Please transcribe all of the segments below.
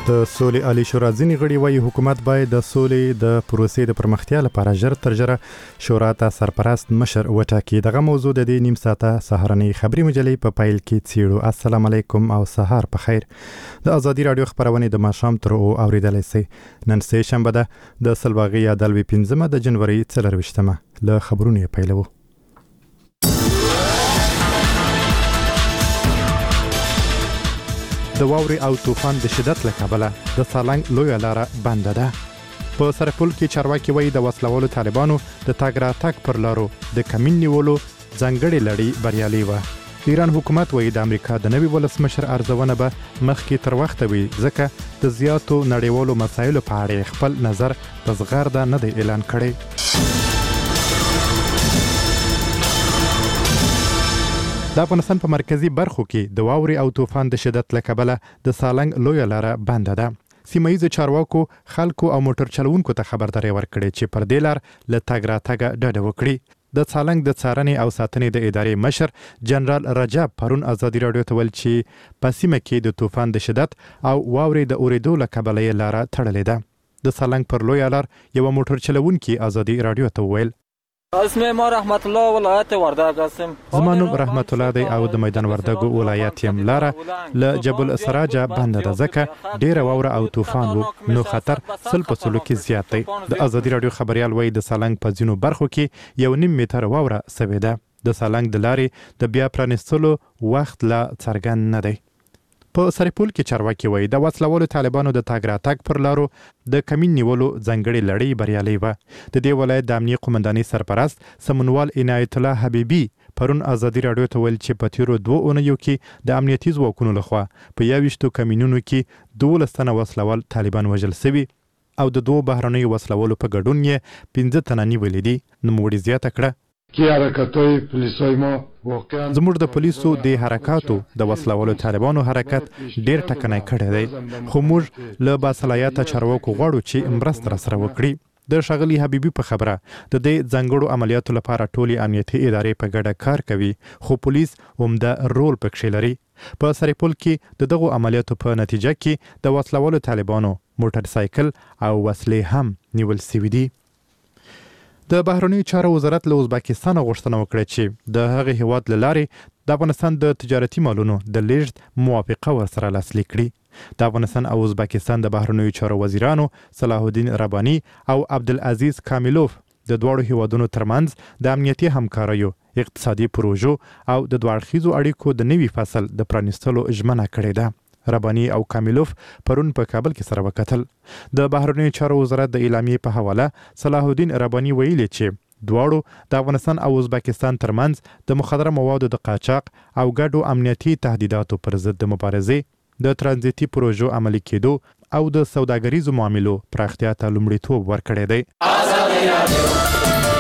د سولې عالی شورا ځینې غړي وايي حکومت باید د سولې د پروسې د پرمختیا لپاره ژر تر ژره شورا ته سرپرست مشر وټاکي. دغه موضوع د دې نیم ساعته سهارنۍ خبري مجلې په پایل کې څیړو. السلام علیکم او سهار په خیر. د ازادي رادیو خبرونه د ماښام تر اوریدلای شئ. نن سه شنبه ده د سلواغي عدالوي 15 د جنوري 24مه. له خبرونو پیلوو. د واوري او طوفان د شدت له کبله د سالنګ لویه لاره بنده ده. په سرپل کې چارواکي وایي د وسلوالو طالبانو د تګ راتګ پر لارو د کمین نیولو ځانګړې لړۍ بریالۍ وه. د ایران حکومت وایي د امریکا د نوي ولسمشر ارزونه به مخکې تر وخته وي، ځکه د زیاتو نړیوالو مسایلو په اړه خپل نظر په زغرده نه دی اعلان کړی. د افغانستان په مرکزی برخو کې د واوري او طوفان د شدت له کبله د سالنګ لویه لاره بنده ده. سیمه ییز چارواکو خلکو او موټر چلوونکو ته خبرداري ورکړې چې پر دې لار له تګ راتګه ډډه وکړي. د سالنګ د څارنې او ساتنې د ادارې مشر جنرال رجب پرون ازادي رادیو ته ویل چې په سیمه کې د طوفان د شدت او واوري د اوریدو له کبله یې لاره تړلې ده. د سالنګ پر لویه لار یو موټر چلوونکي ازادي رادیو ته ویل: اسم ما رحمت الله ولایت وردګ هستم. زما نوم رحمت الله دی او د میدان وردګ ولایت یم. لاره له جبل سراج بنده ده ځکه ډیره واوره او طوفان وو، نو خطر سل په سلو کې زیات دی. د ازادي رادیو خبريال وایي د سالنګ په ځینو برخو کې 1.5 متر واوره سوي ده. د سالنګ د لارې د بیا پرانستلو وخت لا څرګند نه دی. په سرپل کې چارواکي وایي د وسلوالو طالبانو د تګ راتګ پر لارو د کمین نیولو ځانګړې لړۍ بریالۍ وه. د دې ولایت د امنیه قومندانۍ سرپرست سمونوال عنایت الله حبیبي پرون ازادي رادیو ته ویل چې په تیرو 2 اونیو کې د امنیتي ځواکونو لخوا په 21 کمینونو کې 12 تنه وسلوال طالبان وژل شوي او د 2 بهرنیو وسلوالو په ګډون یې 15 تنه نیولي دي. نوموړي زیاته کړه: زموږ د پولیسو د حرکاتو د وسلوالو طالبانو حرکت ډیر ټکنی کړی دی، خو موږ له باصلاحیته چارواکو غواړو چې مرسته راسره وکړي. د ښاغلي حبیبي په خبره د دې ځانګړو عملیاتو لپاره ټولې امنیتي ادارې په ګډه کار کوي، خو پولیس عمده رول پکې لري. په سرپل کې د دغو عملیاتو په نتیجه کې د وسلوالو طالبانو موټر سایکل او وسلې هم نیول شوي دي. د بهرنیو چارو وزارت له ازبکستان غوښتنه وکړه چې د هغه هیواد له لارې د افغانستان د تجارتي مالونو د لیږد موافقه ورسره لاسلیک کړي. د افغانستان او ازبکستان د بهرنیو چارو وزیرانو صلاح الدین رباني او عبدالعزیز کاملوف د دواړو هیوادونو ترمنځ د امنیتي همکاریو، اقتصادي پروژو او د دوه اړخیزو اړیکو د نوي فصل د پرانیستلو ژمنه کړې ده. رباني او کاملوف پرون په کابل کې سره وکتل. د بهرنیو چارو وزارت د اعلامیې په حواله صلاح الدین رباني ویلي چې دواړو د افغانستان او ازبکستان ترمنځ د مخدره موادو د قاچاق او ګډو امنیتي تهدیداتو پر ضد د مبارزې، د ترانزیتي پروژو عملي کېدو او د سوداګریزو معاملو پراختیا ته لومړیتوب ورکړی دی.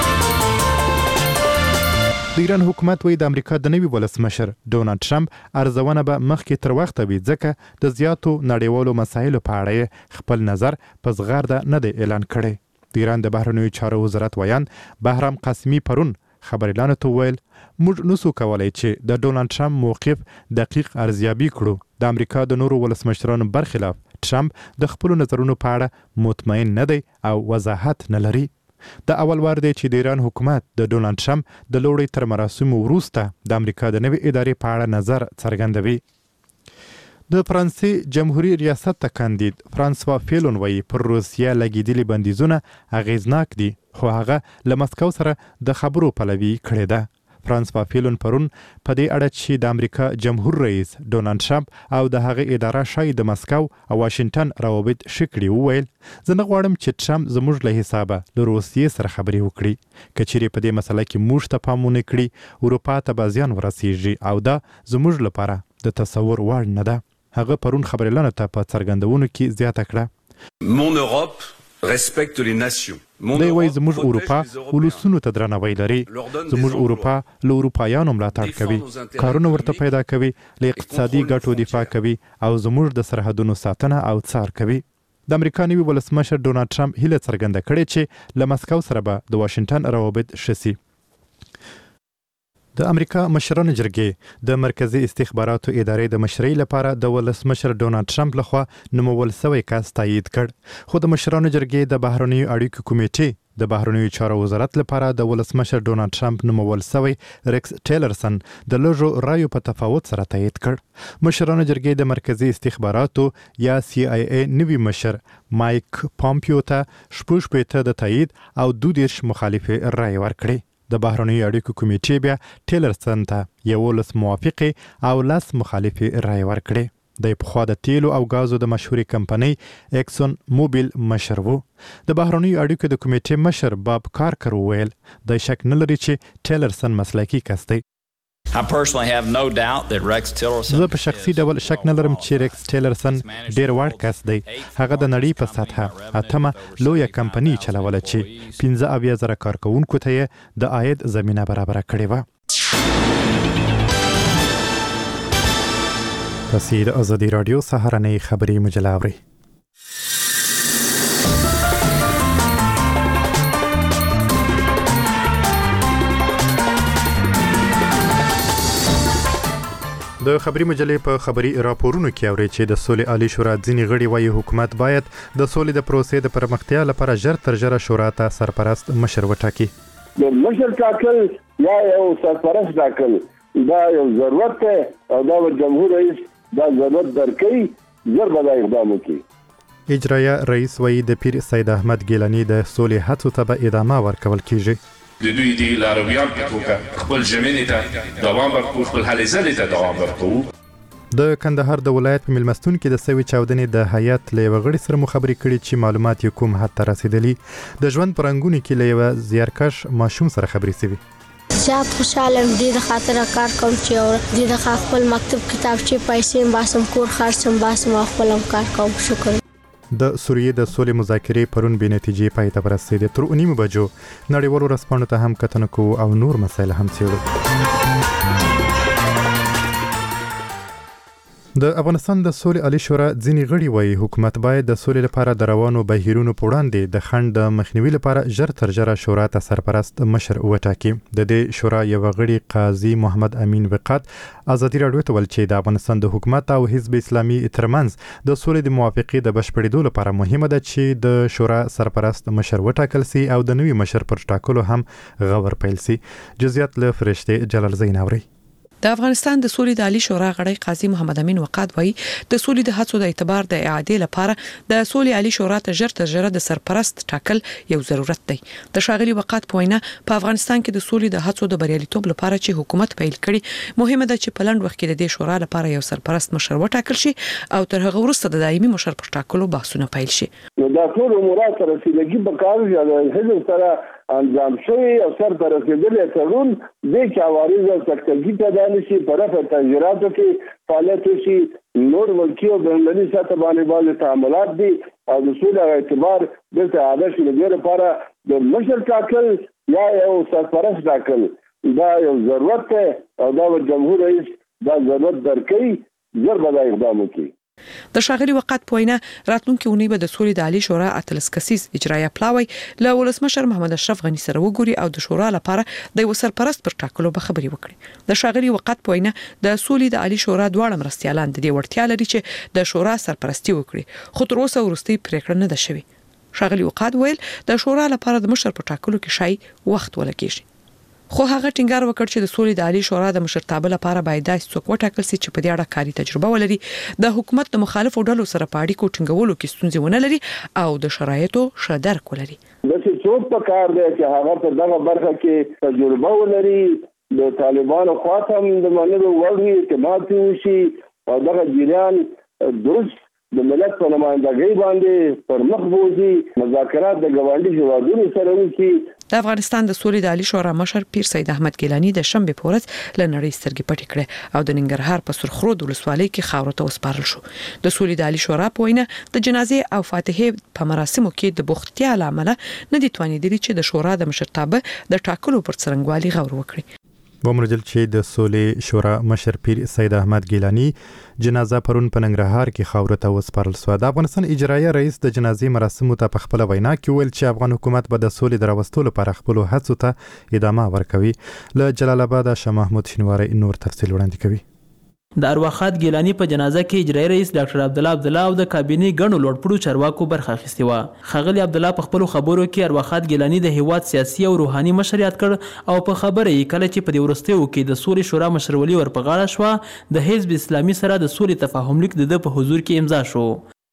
د ایران حکومت وایي د امریکا د نوي ولسمشر ډونالد ټرمپ ارزونه به مخکې تر وخته وي، ځکه د زیاتو نړیوالو مسایلو په اړه خپل نظر په زغرده نه دی اعلان کړی. د ایران د بهرنیو چارو وزارت ویان بهرام قاسمي پرون خبريالانو ته ویل: موږ نسو کولای چې د ډونالد ټرمپ موقف دقیق ارزیابي کړو. د امریکا د نورو ولسمشرانو برخلاف ټرمپ د خپل نظرونو په اړه مطمئن نه دی او وضاحت نه لري. د اول وار دی چې د ایران حکومت د ډونالد ټرمپ د لوړې تر مراسمو وروسته د امریکا د نوې ادارې په اړه نظر څرګندوي. د فرانسې جمهوریت ریاست ته کاندید فرانسوا فیلون وایي پر روسیه لګېدلي بندیزونه اغیزناک دي، خو هغه له مسکو سره د خبرو پلوي کړې ده. فرانسوا فیلون پرون په دې اړه چې د امریکا جمهور رئیس ډونالد ټرمپ او د هغه اداره شای د مسکو او واشنگټن روابط شکړي وویل: زه نه غواړم چې ټرمپ زموږ له حسابه له روسیې سره خبرې وکړي. که چیرې په دې مسله کې موږ ته پام ونه کړي، اروپا ته به زیان ورسیږي او دا زموږ لپاره د تصور وړ نه ده. هغه پرون خبريالانو ته په څرګندونو کې زیاته کړه: Mon Europe respecte les nations. دی وایي زموږ اروپا ولسونو ته درناوی لري، زموږ اروپا له اروپایانو ملاتړ کوي، کارونه ورته پیدا کوي، له اقتصادي ګټو دفاع کوي او زموږ د سرحدونو ساتنه او څار کوي. د امریکا نوي ولسمشر ډونالد ټرمپ هیله څرګنده کړې چې له مسکو سره به د واشنگټن روابط ښه شي. د امریکا مشرانو جرګې د مرکزی استخباراتو ادارې د مشرۍ لپاره د ولسمشر ډونالد ټرمپ لخوا نومول شوی کس تایید کړ خو د مشرانو جرګې د بهرنیو اړیکو کمیټې د بهرنیو چارو وزارت لپاره د ولسمشر ډونالد ټرمپ نومول شوی ریکس ټیلرسن د لږو رایو په تفاوت سره تایید کړ مشرانو جرګې د مرکزی استخباراتو یا CIA نوی مشر مایک پامپیو ته 16 د تایید او 22 مخالف رای ورکړي د بهرنیو اړیکو کمیټې بیا ټیلرسن ته 11 موافقه او 10 مخالف رای ورکړي د پخوا د تیلو او غازو د مشهوري کمپنۍ اکسون موبیل مشر وو د بهرنیو اړیکو د کمیټې مشر باب کارکر ویل د شک نه لري چې ټیلرسن مسلکي کس دی I personally have no doubt that Rex Tillerson زه په شخصي ډول شک نه لرم چې ریکس ټیلرسن ډیر وړ کس دی هغه د نړۍ په سطحه اتمه لویه کمپنی چلوله چې 15,000 کارکونکو ته د عاید زمينه برابر کړې و تاسو د ازادي رادیو سهارنۍ خبري مجله اورئ د خبري مجلې په خبري راپورونو کې اوري چې د سولې عالی شورا ځینې غړي وايي حکومت باید د سولې د پروسې د پرمختیا لپاره ژر تر ژره شورا ته سرپرست مشر وټاکي د مشر ټاکل یا یو سرپرست ټاکل دا یو ضرورت دی او دا جمهور رئیس دا ضرورت درکې زر به اقدام وکړي اجرایه رئیس وایي د پیر سید احمد ګیلانی د سولې هڅو ته به ادامه ورکول کیږي د دوی د لارویان په توګه خپل ژمنې ته دوام ورکړو خپل هلې ځلې ته دوام ورکړو د کندهار د ولایت په ملمستون کې د سوي چاودنې د هیئت له وغړي سره مخابري کړي چې معلومات یې کوم حد ته رسیدلی د ژوند پرنګونی کې له زیارکش ماشوم سره خبري سوي زیات خوشاله دي د خاطر کار کوم چې او د خپل مکتب کتابچې پیسې باسم کور خرڅم باسم خپل کار کوم شکر د سوریې د سولې مذاکرې پرون بې نتیجې پای ته ورسېدې تر 9 بجو نړیوالو رسپانو ته هم کتنه کو او نور مسایل هم څېړو د افغانستان د سولې عالی شورا ځینې غړي وايي حکومت باید د سولې لپاره د روانو بهیرونو په وړاندې د خنډ د مخنیوي لپاره ژر تر ژره شورا ته سرپرست مشر وټاکي د دې شورا یو غړي قاضي محمد امین وقات ازادي راډیو ته ول چې د افغانستان د حکومت او حزب اسلامي ترمنځ د سولې د موافقې د بشپړېدو لپاره مهمه ده چې د شورا سرپرست مشر وټاکل سي او د نوي مشر پر ټاکلو هم غور پیل سي جزئیات له فرشته جلال زین اوري د افغانستان د سولې د عالی شورا غړی قاضي محمد امین وقات وایي د سولې د هڅو د اعتبار د اعادې لپاره د سولې عالی شورا ته ژر تر ژره د سرپرست ټاکل یو ضرورت دی د ښاغلي وقات په وینا په افغانستان کې د سولې د هڅو د بریالیتوب لپاره چې حکومت پیل کړي مهمه ده چې په لنډ وخت کې د دې شورا لپاره یو سرپرست مشر وټاکل شي او تر هغه وروسته د دایمي مشر پر ټاکلو بحثونه پیل شي دا ټول امورات سره رسیدګي په کار دی حزب سره انجام شوی او سر ته رسیدلې تړون د چاواري د سکتګي ته دانشي پر تجرباتو کې فعالیت شي نور ملکی او بین‌المللي سطح باندې تعاملات دي او د سولې اعتبار د تعادل شي لپاره د مشر ټاکل یا یو سرپرست ټاکل دا یو ضرورت دی او دا جمهور رئیس دا ضرورت درکې زر به اقدام وکړي د ښاغلي وقات په وینا راتلونکي اونۍ به د سولې د عالی شورا اتلس کسیز اجرایه پلاوی له ولسمشر محمد اشرف غنی سره وګوري او د شورا لپاره د یو سرپرست پر ټاکلو به خبري وکړي د ښاغلي وقات په وینا د سولې د عالی شورا دواړه مرستيالان د دې وړتیا لري چې د شورا سرپرستی وکړي خو تر اوسه وروستي پریکړه نه ده شوې ښاغلي وقات ویل د شورا لپاره د مشر پر ټاکلو کې شای وخت ولګیږي خو هغه ټینګار وکړ چې د سولې د عالی شورا د مشرتابه لپاره باید داسې څوک وټاکل شي چې په دې اړه کاري تجربه ولري د حکومت د مخالفو ډلو سره په اړیکو ټینګولو کې ستونزې ونه لري او د شرایطو ښه درک ولري د څوک په کار دی چې هغه په دغه برخه کې تجربه ولري د طالبانو خاطر د منلو وړ اعتماد وشي او دغه جریان درست د ملت په نمائندګۍ باندې پر مخ بوزي مذاکرات د ګاونډي هیوادونو سره وکړي د افغانستان د سولې د عالی شورا مشر پیر سید احمد ګیلانی د شنبه په ورځ له نړۍ سترګې پټې کړې او د ننګرهار په سرخرود ولسوالۍ کې خاورو ته وسپارل شو د سولې د عالی شورا په وینا د جنازې او فاتحې په مراسمو کې د بوختیا لامل نه دي توانیدلي چې د شورا د مشرتابه د ټاکلو پر څرنګوالي غور وکړي ومرجل چې د سولې شورا مشر پیر سید احمد ګیلانی جنازه پرون په ننګرهار کې خاورو ته وسپارل شوه. د افغانستان اجرایه رئیس د جنازې مراسمو ته په خپل وینا کې ویل چې افغان حکومت به د سولې د راوستلو لپاره خپل هڅو ته ادامه ورکوي. له جلال آباد شاه محمود شینواری نور تفصیل وړاندې کوي. د ارواخات ګیلانی په جنازه کې اجرایي رئیس ډاکټر عبدالله او د کابینې ګڼو لوړپوړو چارواکو برخه اخیستې وه. ښاغلي عبدالله په خپلو خبرو کې ارواخات ګیلانی د هیواد سیاسي او روحاني مشر یاد کړ او په خبره یې کله چې په دې وروستیو کې د سولې شورا مشرولي ور په غاړه شوه د حزب اسلامي سره د سولې تفاهم لیک د په حضور کې امضا شو.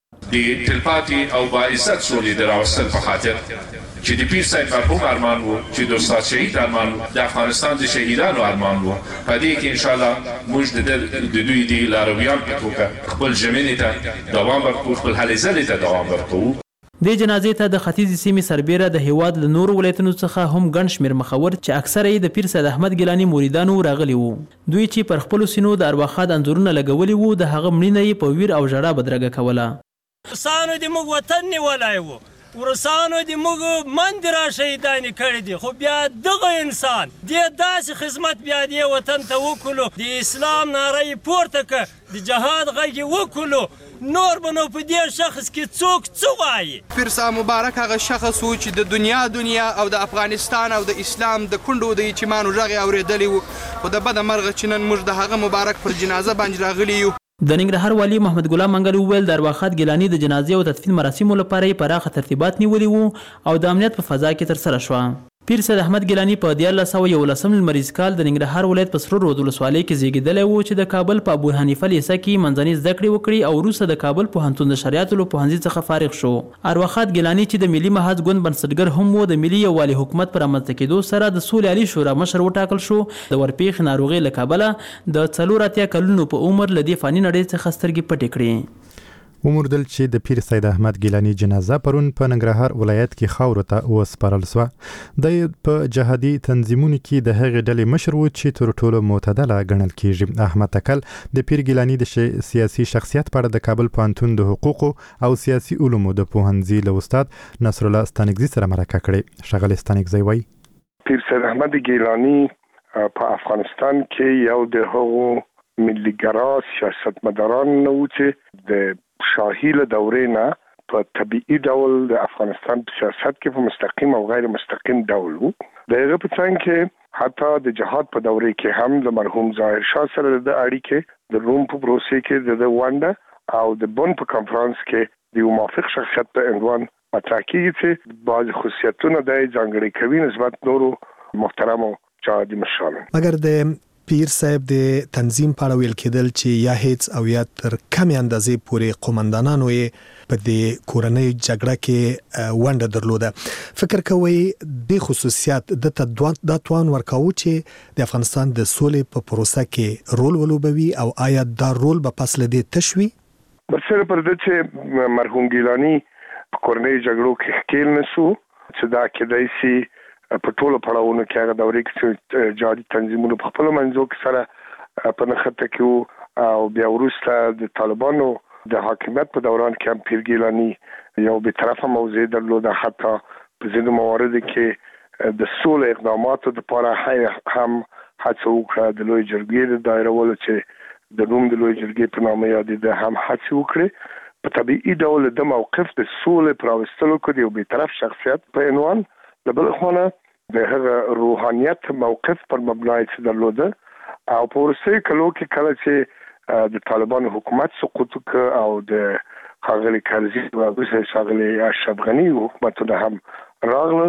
د تلپاتې او باعزت سولې د راوستل په خاطر چې د پیر صاحب مرحوم ارمان وو چې د استاد شهید ارمان وو د افغانستان د شهیدانو ارمان وو په دې کې ان شاء الله موږ د دوی د لارویان په توګه خپل ژمنې ته دوام ورکوو خپل هلې ځلې ته دوام ورکوو. د جنازې ته د ختیځې سیمې سربیره د هیواد له نورو ولایتونو څخه هم ګڼ شمېر مخور چې اکثره یې د پیر سید احمد ګیلانی مریدانو راغلي وو. دوی چې پر خپلو سینو د ارواخاد انځورونه لګولي وو د هغه مړینه یې په ویر او ژړا بدرګه کوله. ورسانو د موږ وطن نیولی وو، ورسانو د موږ مندې را شهیدانې کړي دي، خو بیا دغه انسان دې داسې خدمت بیا دې وطن ته وکړو، د اسلام ناره یې پورته کړه، د جهاد غږ یې وکړو، نور به نو په دې شخص کې څوک څه وایي. پیر صاحب مبارک هغه شخص و چې د دنیا او د افغانستان او د اسلام د کونډو د یتیمانو غږ یې اورېدلی و، خو د بده مرغه چې نن موږ د هغه مبارک پر جنازه باندې راغلي یو. د ننګرهار والي محمد ګلام منګل وویل د ارواخات ګیلانی د جنازې او تدفین مراسمو لپاره یې پراخه ترتیبات نیولي وو او د امنیت په فضا کې ترسره شوه. پیر سید احمد ګیلانی په 1911 لمریز کال د ننګرهار ولایت په سرور رود ولسوالۍ کې زیږېدلی و چې د کابل په ابو حنیفه لیسه کې منځنۍ زده کړې وکړي او وروسته د کابل پوهنتون د شریعتو له پوهنځي څخه فارغ شو. ارواخات ګیلانی چې د ملي محاذ ګوند بنسټګر هم و د ملي یووالي حکومت پر رامنځته کېدو سره د سولې عالي شورا مشر وټاکل شو. د ورپېښې ناروغۍ له کبله د 84 کلونو په عمر له دې فاني نړۍ څخه سترګې پټې کړې. وموندل چې د پیر سید احمد ګیلانی جنازه پرون په ننګرهار ولایت کې خاورو ته وسپارل شوه. د په جهادي تنظیمونو کې د هغې ډلې مشر و چې تر ټولو معتدله ګڼل کیږي. احمد تکل د پیر ګیلانی د سیاسي شخصیت په اړه د کابل پوهنتون د حقوقو او سیاسي علومو د پوهنځي له استاد نصر الله ستانکزي سره مرکه کړې. ښاغلی ستانکزي وایي پیر سید احمد ګیلانی په افغانستان کې یو د هغو ملیګرا سیاستمداران نه و چې د شاهي له دورې نه په طبيعي ډول د افغانستان په سیاست کې په مستقیم او غیر مستقیم ډول وو. د هغه په څنګ کې حتی د جهاد په دورې کې هم د مرحوم ظاهر شاه سره د اړیکې د روم په پروسې کې د ونډه او د بون په کانفرنس کې د موافق شخصیت په عنوان مطرح کیږي چې بعض خصوصیتونه د ځانګړي کوي نسبت نورو محترمو جهادي مشرانو. مګر د پیر صاحب د تنظیم په اړه ویل کېدل چې یا هیڅ او یا تر کمې اندازې پورې قومندانانو یې په دې کورنۍ جګړه کې ونډه درلوده. فکر کوئ د خصوصیات د توان ورکاوه چې د افغانستان د سولې په پروسه کې رول ولوبوي او آیا دا رول به پس له دې تشوي؟ برسره پر دې چې مرحوم ګیلانی په کورنۍ جګړو کې ښکېل نشو چې دا کېدای شي په ټولو پړاوونو کې هغه دورې کې جهادي تنظیمونو په خپل منځو کې سره په نښته کې او بیا وروسته د طالبانو د حاکمیت په دوران کې هم پیر ګیلانی یو بی‌طرفه موضع درلوده. حتی په ځینو مواردو کې د سولې اقداماتو لپاره هم هڅه وکړه د لوی جرګې د دایرولو چې د روم د لوی جرګې په نامه یادېده هم هڅه وکړي. په طبیعي ډول د موقف د سولې پر راوستلو کې د یو بی‌طرف شخصیت په عنوان د بل خونه د هغه روحانيت موقف پر مبنا یې درلوده او په ورسته کلو کې کله چې د طالبانو حکومت سقوط او د ښاغلي کرزي او د ښاغلي اشرف غني حکومتونه هم راغلل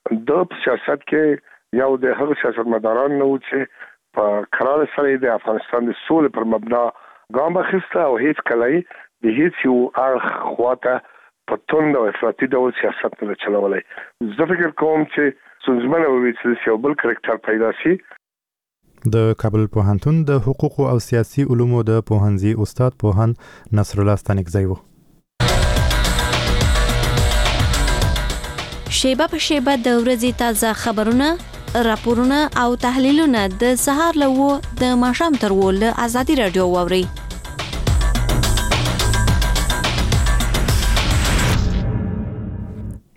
د سیاست کې یو د هغه سیاستمداران نو چې په قرار سره د افغانستان د سولې پر مبنا ګام اخیسته او هیڅ کله د هیڅ یو اړخ خواته په توند او افراطي ډول سیاست نه چلولای. زه فکر کوم چې څنګه وي چې یو بل کرکټر پیدا شي. د کابل پوهنتون د حقوقو او سیاسي علومو د پوهنځي استاد پوهان نصر الله ستانکزي وو. شیبه په شیبه د ورځې تازه خبرونه، راپورونه او تحلیلونه د سهار له د ماښام تر له ازادي رادیو واوري.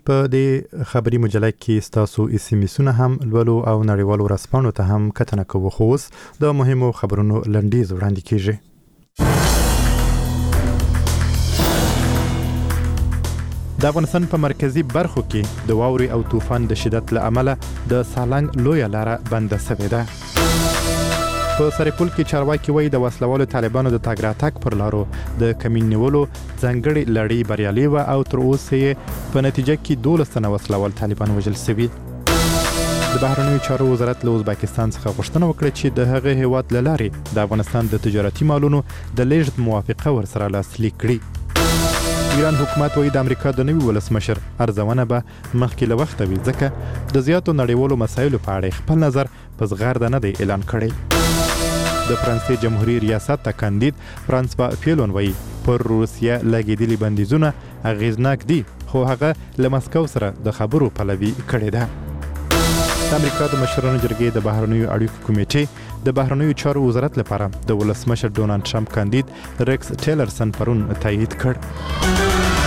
په دې خبري مجله کې ستاسو SMS-ونه هم لولو او نړیوالو ورځپاڼو ته هم کتنه کوو. خو اوس د مهمو خبرونو لنډیز وړاندې کیږي. د افغانستان په مرکزی برخو کې د واوري او طوفان د شدت له امله د سالنګ لویه لاره بنده شوې ده. په سرپل کې چارواکي وایي د وسلوالو طالبانو د تګ راتګ پر لارو د کمین نیولو ځانګړي لړۍ بریالي وه او تر اوسه یې په نتیجه کې 12 تنه وسلوال طالبان وژل شوي. د بهرنیو چارو وزارت له ازبکستان څخه غوښتنه وکړه چې د هغه هیواد له لارې د افغانستان د تجارتي مالونو د لیږد موافقه ورسره لاسلیک کړي. ایران حکومت وایي د امریکا د نوي ولسمشر ارزونه به مخکې له وخته وي ځکه د زیاتو نړیوالو مسایلو په اړه خپل نظر په زغرده نه دی اعلان کړی. د فرانسې جمهوریت ریاست ته کاندید فرانسوا فیلون وایي پر روسیه لګېدلي بندیزونه اغیزناک دي خو هغه له مسکو سره د خبرو پلوي کړې ده. د امریکا د مشرانو جرګې د بهرنیو اړیکو کمیټې د بهرنیو چارو وزارت لپاره د ولسمشر ډونالد ټرمپ کاندید ریکس ټیلرسن پرون تایید کړ.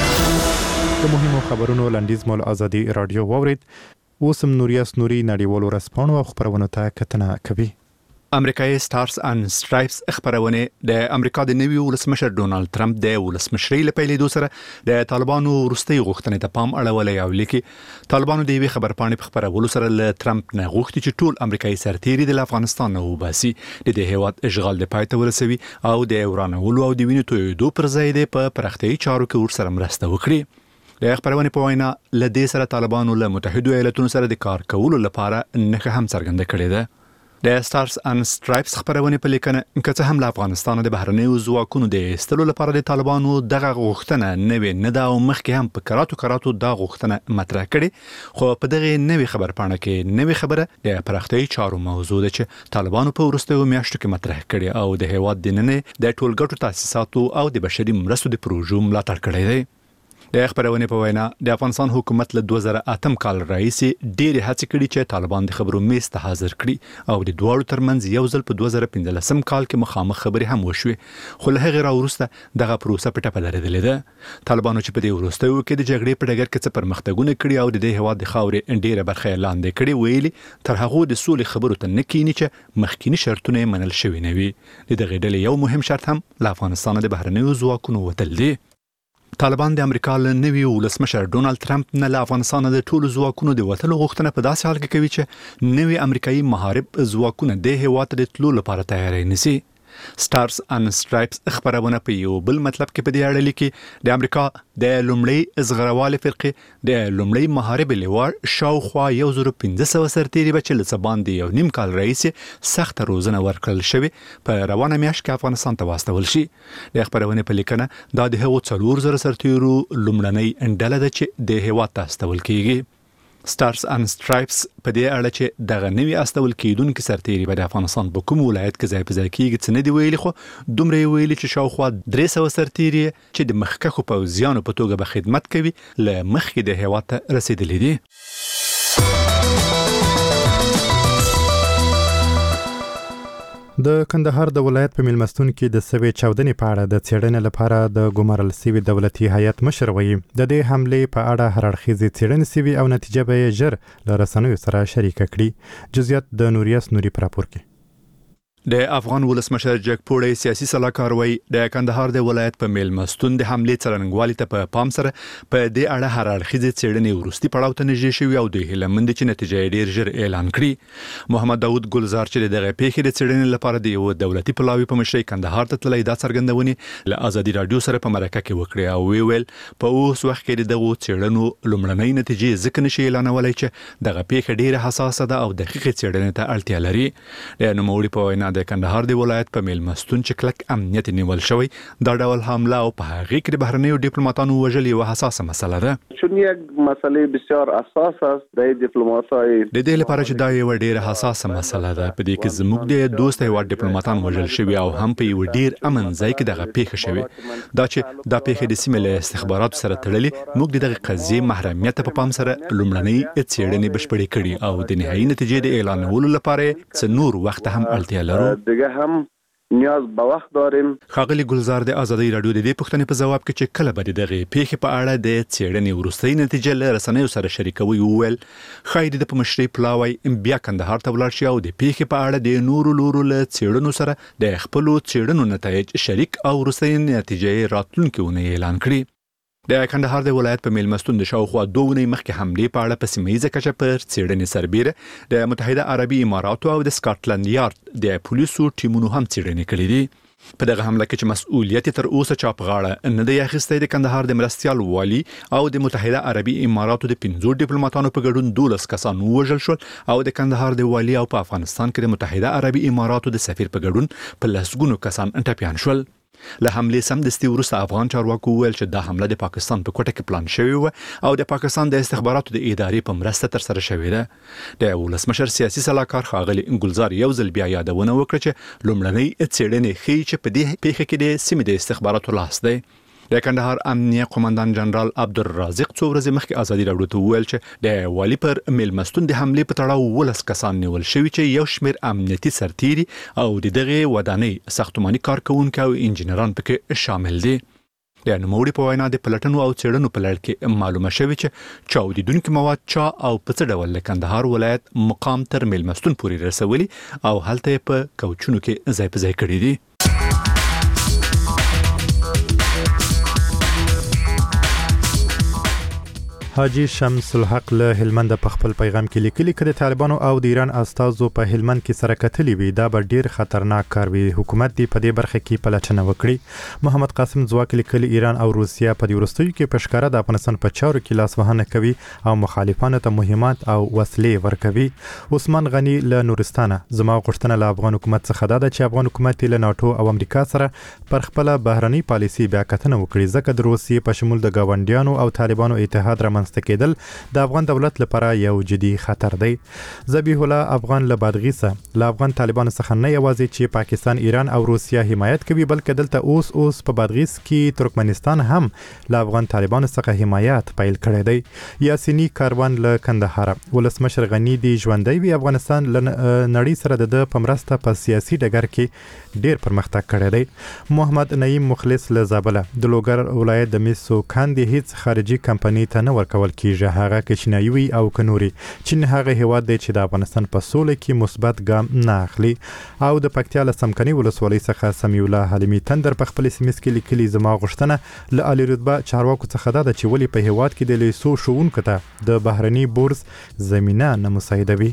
د مهمو خبرونو لنډیز مول ازادي رادیو واورید. اوسم نوریاس نوري نړیوالو ورځپاڼو او خبرونو ته کتنه کوي. امریکایي سټارز اند سټرایپس خبرونه د امریکا د نوي ولسمشر ډونالد ټرمپ د ولسمشرۍ لپاره سره د طالبانو وروستي غوښتنې ته پام اړولې او لیکي طالبانو د وی خبرپاڼې په خبرولو سره له ټرمپ نه غوښتي چې ټول امریکایي سرتیري د افغانستان نه وباسي د دې هیواد اشغال د پای ته ورسوي او د ورانولو او د وینې تویدو پر ځای د په پرختي چارو کې ورسره مرسته وکړي. د خبرونه په وینا ل دې سره طالبانو له متحده ایالاتونو سره د کار کولو لپاره نه هم څرګنده کړې ده. د سټارز اند سټرایپس خبرونه په لیکنه کې څه هم له افغانستان د بهرنیو ځواکونو د استلو لپاره د طالبانو دغه غوښتنه نه دا او مخکې هم په کراتو دا غوښتنه مطرح کړي خو په دغه نوې خبرپاڼه کې نوې خبره د پرختي چارو موضوع ده چې طالبانو په وروستیو میاشتو کې مطرح کړي او د هیواد د نن د ټولګټو تاسیساتو او د بشري مرستو د پروژو ملاتړ کړی دی. د خبرونه په وینا د افغانستان حکومت له 2008 کال راهیسې ډېر هڅې کړې چې طالبان د خبرو میز ته حاضر کړي او د دوه ترمنځ یو ځل په 2015 کال کې مخامخ خبرې هم وشوې خو له هغه راوروسته دغه پروسه په ټپه درېدلې ده. طالبانو چې په دې وروستیو کې د جګړې په ډګر کې څه پرمختګونه کړي او د دې هواد د خاورې ډېره برخه لاندې کړي ویلي تر هغه د سولې خبرو ته نه کینی چې مخکینی شرطونه منل شوي نه وي. د دغه ډلې یو مهم شرط هم له افغانستان د بهرنیو ځواکونو وتل دي. طالبان د امریکا له نوي ولسمشر ډونالد ټرمپ نه له افغانستان د ټولو ځواکونو د وټلو غوښتنه په داسې حال کې کوي چې نوي امریکایي محارب ځواکونه د هیواد د تلو لپاره تیاری نشي. سټارز اند سټرایپس خبرونه په یو بل مطلب کې په دې اړه لیکي د امریکا د لومړی ازغروالي فرقې د لومړی محارب لیوار شاوخوا 1500 سرتیري بچ له سبان دی یو نیم کال رئیس سخت روزنه ورکړل شوی په روانه میاشت کې افغانستان ته واستول شي. د خبرونه په لیکنه دا د هغو 4000 سرتیرو لومړنۍ انډله ده چې د هیواد ته استول کیږي. سټارز اند سټرایپس په دې اړه چې دغه نوي استول کیدونکو سرتیري په افغانستان په کوم ولایت کې ځای په ځای کیږي څه نه دی ویلي خو دومره ویلي چې شاوخوا 300 سرتیري چې د مخکښو پوځیانو په توګه به خدمت کوي له مخکې د هیواد ته رسیدلي دي. د کندهار د ولایت په میلمستون کې د سوي چاودنې په اړه د څېړنې لپاره د ګمارل سوي دولتي هیئت مشر وایي د دې حملې په اړه هر اړخیزې څېړنې سوي او نتیجه به یې ژر له رسنیو سره شریکه کړي. جزئیات د نوریاس نوري په راپور کې. د افغان ولسمشر جګ پوړی سیاسي سلاکار وایي د کندهار د ولایت په میلمستون د حملې څرنګوالي ته په پام سره په دې اړه هر اړخیزې څېړنې وروستي پړاو ته نږدې شوي او د هیلمند چې نتیجه یې ډیر ژر اعلان کړي. محمد داوود ګلزار چې دغه پیښې د څېړنې لپاره د یو دولتي پلاوي په مشرۍ کندهار ته تللی دا څرګندونې له ازادي رادیو سره په مرکه کې وکړي او ویل په اوس وخت کې دغه څېړنو لومړنۍ نتیجې ځکه نشي اعلانولای چې دغه پیښه ډیره حساسه ده او دقیق څېړنې ته اړتیا لري. د نوموړي په وینا د کندهار د ولایت په میلمستون چې کلک امنیت نیول شوی دا ډول حمله او په هغه کې د بهرنیو ډیپلوماټانو وژل یو حساسه مسله ده. چون یک مسئله بسیار حساس است د دیپلماتای د دې لپاره چې دا یو ډیر حساسه مسله ده په دې کې زموږ د دوست هیواد ډیپلوماټان وژل شوی او هم په یو ډیر امن ځای کې دغه پیښه شوی دا چې دا پیښه د سیمې له استخباراتو سره تړلې موږ دغه قضیه محرمیت په پام سره لومړنۍ څېړنې بشپړې کړې او د نهایي نتیجې د اعلانولو لپاره څه نور وخت هم اړتیا لرو. دغه هم نیاز به وخت داریم. ښاغلي ګلزار د ازادي رادیو د دې پوښتنې په جواب کې چې کله به دغه پیښې په اړه د څېړنې وروستۍ نتیجه له رسنیو سره شریکوي وویل ښایي د مشري پلاوی بیا کندهار ته ولاړ شي او د پیښې په اړه د نورو لورو له څېړنو سره د خپلو څېړنو نتایج شریک او وروستۍ نتیجې راتلونکي اونۍ اعلان کړي. د کندهار د ولایت په میلمستون د شاوخوا 2 اونۍ مخکې حملې په اړه په سیمه کچه پر څېړنې سربېره د متحده عربي اماراتو او د سکاټلند یارد د پولیسو ټیمونو هم څېړنې کړې دي. په دغه حمله کې چې مسؤلیت تر اوسه چا په غاړه نه دی اخیستی، د کندهار د مرستیال والي او د متحده عربي اماراتو د 5 ډیپلوماټانو په ګډون 12 کسان ووژل شول او د کندهار د والي او په افغانستان کې د متحده عربي اماراتو د سفیر په ګډون په لسګونو کسان ټپیان شول. له حملې سمدستي وروسته افغان چارواکو وویل چې دا حمله د پاکستان په کوټه کې پلان شوې وه او د پاکستان د استخباراتو د ادارې په مرسته ترسره شوې ده. د ولسمشر سیاسي سلاکار ښاغلي ګلزار یو ځل بیا یادونه وکړه چې لومړنۍ څېړنې ښیي چې په دې پیښه کې د سیمې د استخباراتو لاس دی. د کندهار امنیه قومندان جنرال عبدالرازق څو ورځې مخکې ازادي راډیو ته وویل چې د والي پر میلمستون د حملې په تړاو 12 کسان نیول شوي چې یو شمېر امنیتي سرتیري او د دغه ودانۍ ساختماني کارکونکي او انجینران پکې شامل دي. د نوموړي په وینا د پلټنو او څېړنو په لړ کې معلومه شوې چې چاودیدونکي مواد چا او په څه ډول د کندهار ولایت مقام تر میلمستون پورې رسولي او هلته په کوچونو کې ځای په ځای کړي دي. حاجی شمس الحق له هلمند په خپل پیغام کې لیکلي چې د طالبانو او د ایران استازو په هلمند کې سره کتلې وي دا به ډیر خطرناک کار وي. حکومت دی په دې برخه کې پلټنه وکړي. محمد قاسم ځواک لیکلي ایران او روسیا په دې وروستیو کې په ښکارا د افغانستان په چارو کې لاس وهنه کوي او مخالفانو ته مهمات او وسلې ورکوي. عثمان غنی له نورستانه زما غوښتنه له افغان حکومت څخه ده چې افغان حکومت له ناتو او امریکا سره پر خپل بهرنی پالیسي بیا کتنه وکړي ځکه د روسیې په شمول د گاونډیانو او طالبانو اتحاد رامنځته کېدل د افغان دولت لپاره یو جدي خطر دی. ذبیح الله افغان له بادغیسه له افغان طالبانو څخه نه یوازې چې پاکستان، ایران او روسیا حمایت کوي بلکې دلته اوس په بادغیس کې ترکمنستان هم له افغان طالبانو څخه حمایت پیل کړی دی. یاسینی کاروان له کندهار ولسمشر غنی دی ژوندۍ وي افغانستان له نړۍ سره د پمرسته په سیاسي ډګر کې ډیر پرمختګ کړی دی. محمد نعیم مخلص له زابل د لوګر ولایت د میسو کاندي هیڅ خارجي کمپنی ته نه ورکول کیږي هغه کې چینایي او کنوري. چین هغه هیواد دی چې د افغانستان په سوله کې مثبت ګام نه اخلي. او د پکتیا له سمکني ولسوالۍ څخه سمیع الله حلیمي تندر په خپل سیمس کې لیکلي زما غوښتنه له عالی رتبه چارواکو څخه ده چې ولې په هیواد کې د لیسو شوونکو ته د بهرني بورس زمينه نه مساعدوي.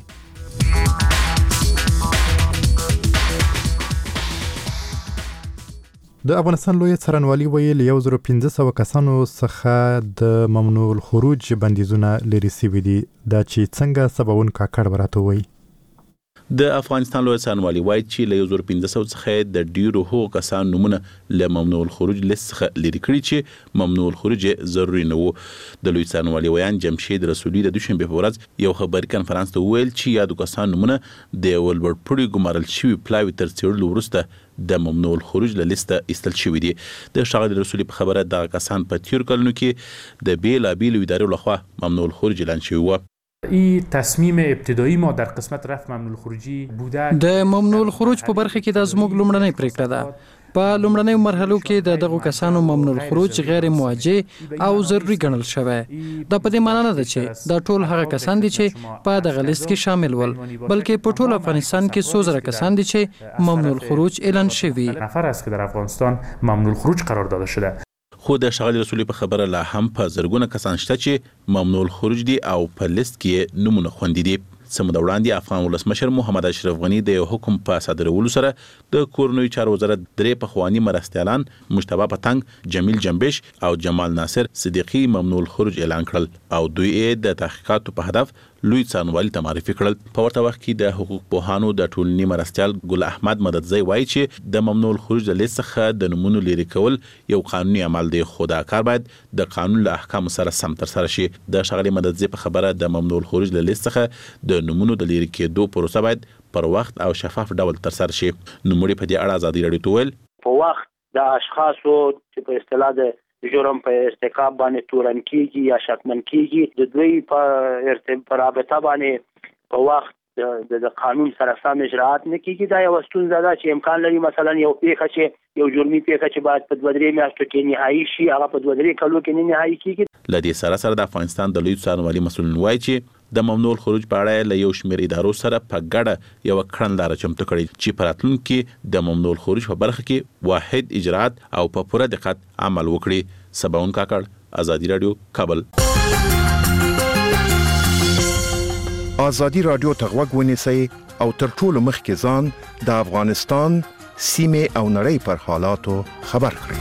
د افغانستان لوی څارنوالي ویل 1500 کسانو څخه د ممنوع الخروج بندیزونه لري سوي دي دا چې څنګه سباون کاکړ ورته وي. د افغانستان لوی څارنوالي وایي چې له 1500 څخه د ډیرو هغو کسانو نومونه له ممنوع الخروج لیست څخه لري کړي چې ممنوع الخروج ضروري نه وو. د لوی څارنوالي ویان جمشید رسولي د دوشنبه په ورځ یو خبري کنفرانس ته ویل چې یادو کسانو نومونه د ولبرپړي ګمارل شوي پلاوي تر څېړلو وروسته د ممنوع الخروج له لیسته ایستل شوي دي. د ښاغلي رسولي په خبره دغه کسان په تیر کلونو کې د بیلابیلو ادارو لخوا ممنوع الخروج اعلان شوي وو. این تصمیم ابتدایی ما در قسمت رفع ممنوع الخروجی بوده. د ممنوع الخروج په برخه کې د زموږ لومړنۍ پریکړه ده. په لومړنۍ مرحلو کې دغه کسانو ممنوع الخروج غیر موجه او ضروري ګڼل شوی. دا په دې معنی نه ده چې دا ټول هغه کسان دي چې په دغه لیست کې شامل ول، بلکې په ټول افغانستان کې 100 زره کسان دي چې ممنوع الخروج اعلان شوی. نفر است که در افغانستان ممنوع الخروج قرار داده شده. خو د ښاغلي رسولي په خبره لا هم په زرګونه کسان شته چې ممنوع الخروج دي او په لیست کې نمونه خوندي دي. سمه وړاندې افغان ولسمشر محمد اشرف غنی د حکم په صادرولو سره د کورنوي چارو وزارت درې پخوانی مرستیالان مجتبی پتنګ، جمیل جنبش او جمال ناصر صدیقی ممنوع الخروج اعلان کړل او دوی د تحقیقاتو په هدف لوی څارنوالي ته معرفي کړل. په ورته وخت کې د حقوق پوهانو د ټولنې مرستیال ګل احمد مددزی وایي چې د ممنوع الخروج د لیست څخه د نمونو لرې کول یو قانوني عمل دی، خو دا کار باید د قانون له احکامو سره سم ترسره شي. د ښاغلي مددزی په خبره د ممنوع الخروج د لیست څخه د نمونو د لرې کېدو پروسه باید پر وخت او شفاف ډول ترسره شي. نوموړي په دې اړه ازادي راډیو ته وویل په وخت د اشخاصو چې په اصطلاح د جرم په ارتکاب باندې تورن کیږي یا شکمن کیږي د دوی په رابطه باندې په وخت د قانون سره سم اجراءات نه کیږي. دا یو ستونزه ده چې امکان لري مثلا یو پیښه چې یو جرمي پیښه چې باید په 2-3 میاشتو کې نهایی شي هغه په 2-3 کلو کې نه نهایی کیږي. لدې سره د افغانستان د لوی څارنوالي مسؤلین وایي چې د ممنوع الخروج په اړه له یو شمېر ادارو سره په ګډه یو کړنلاره چمتو کړي چې په راتلونکي کې د ممنوع الخروج په برخه کې واحد اجراءات او په پوره دقت عمل وکړي. سباون کاکړ، آزادی رادیو، کابل. آزادی رادیو ته غوږ ونیسئ او تر ټولو مخکې ځان د افغانستان سیمې او نړۍ پر حالاتو خبر کړئ.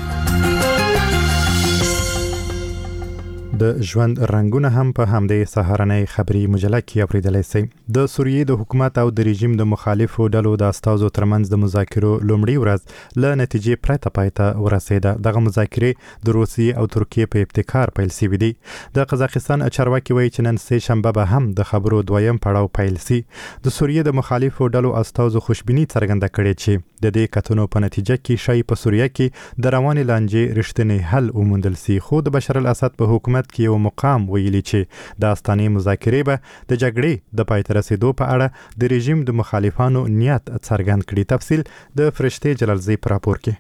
د ژوند رنگونه هم په همدې سهارنۍ خبري مجله کې اوریدلای شئ. د سوریې د حکومت او د رژیم د مخالفو ډلو د استازو ترمنځ د مذاکرو لومړی ورځ له نتیجې پرته پای ته ورسېده. دغه مذاکرې د روسیې او ترکیې په ابتکار پیل شوې دي. د قزاقستان چارواکي وایي چې نن سه شنبه به هم د خبرو دویم پړاو پیل شي. د سوریې د مخالفو ډلو استازو خوشبیني څرګنده کړې چې د دې کتنو په نتیجه کې شای په سوریه کې د روانې لانجې رښتینی حل وموندل شي. خو د بشار الاسد په حکومت کې یو مقام ویلي چې د استانې مذاکرې به د جګړې د پای ته رسیدو په اړه د رژیم د مخالفانو نیت څرګند کړي. تفصیل د فرشته جلالزی پر راپور کې.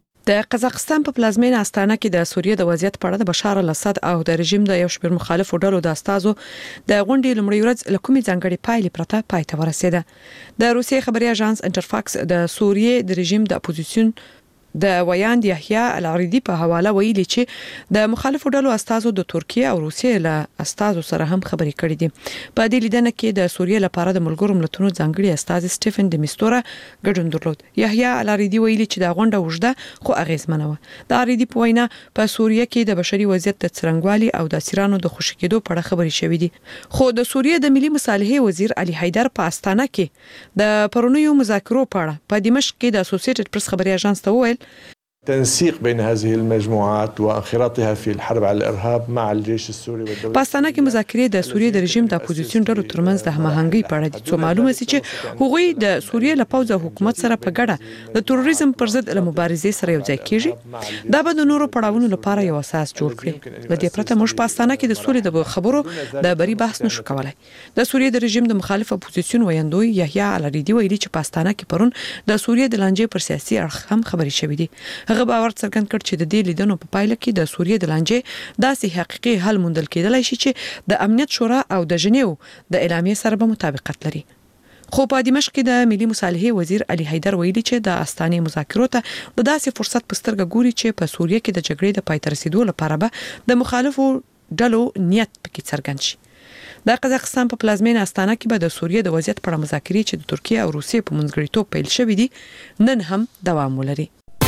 د قزاقستان په پلازمینه استانه کې د سوریې د وضعیت په اړه د بشار الاسد او د رژیم د یو شمېر مخالفو ډلو د استازو د غونډې لومړی ورځ له کومې ځانګړې پایلې پرته پای ته ورسېده. د روسیې خبري اژانس انټرفاکس د سوریې د رژیم د اپوزیسیون د ویاند یحیی العریدی په حواله ویلي چې د مخالفو ډلو استازو د ترکیه او روسیې له استازو سره هم خبرې کړې دي. په دې لیدنه کې د سوریې لپاره د ملګرو ملتونو ځانګړي استاذ سټیفن د میستورا ګډون درلود. یحیی العریدی ویلي چې د غونډه وژده خو اغیزمنه و. د عریدی په وینا په سوریې کې د بشري وضعیت د څرنګوالي او د اسیرانو د خوشی کېدو په اړه خبرې شوې دي. خو د سوریې د ملي مصالحې وزیر علي حیدر په استانه کې د پرونیو مذاکرو په اړه په دمشق کې د اسوسییټډ پریس خبري اژانس ته وویل تنسيق بين هذه المجموعات وانخراطها في الحرب على الارهاب مع الجيش السوري والدولة. پاستانه کې مذاکرې د سوریې د رژیم د اپوزیسیون ډلو ترمنځ د هماهنګۍ په اړه دي. څو معلومه سي چې هغوی د سوریې له پوځ او حکومت سره په ګډه د تروریزم پر ضد له مبارزې سره یو ځای کیږي. دا به د نورو پړاوونو لپاره یو اساس جوړ کړي. د دې پرته موږ پاستانه کې د سولې د خبرو د بری بحث نشو کولای. د سوریې د رژیم د مخالف اپوزیسیون ویاندوی یحیی العریدی ویلي چې پاستانه کې پرون د سوریې د لانجې پر سیاسي اړخ هم خبرې شوې دي. هغه باور څرګند کړ چې د دې لیدنو په پایله کې د سوریې د لانجې داسې حقيقي حل موندل کېدلای شي چې د امنیت شورا او د ژنیو د اعلامیې سره به مطابقت لري. خو په دمشق کې د ملي مصالحې وزیر علي حیدر ویلي چې د استانې مذاکرو ته د داسې فرصت په سترګه ګوري چې په سوریې کې د جګړې د پای ته رسیدو لپاره به د مخالفو ډلو نیت پکې څرګند شي. د قزاقستان په پلازمینه استانه کې به د سوریې د وضعیت په اړه مذاکرې چې د ترکیه او روسیې په منځګړیتوب پیل شوې دي نن هم دوام ولري.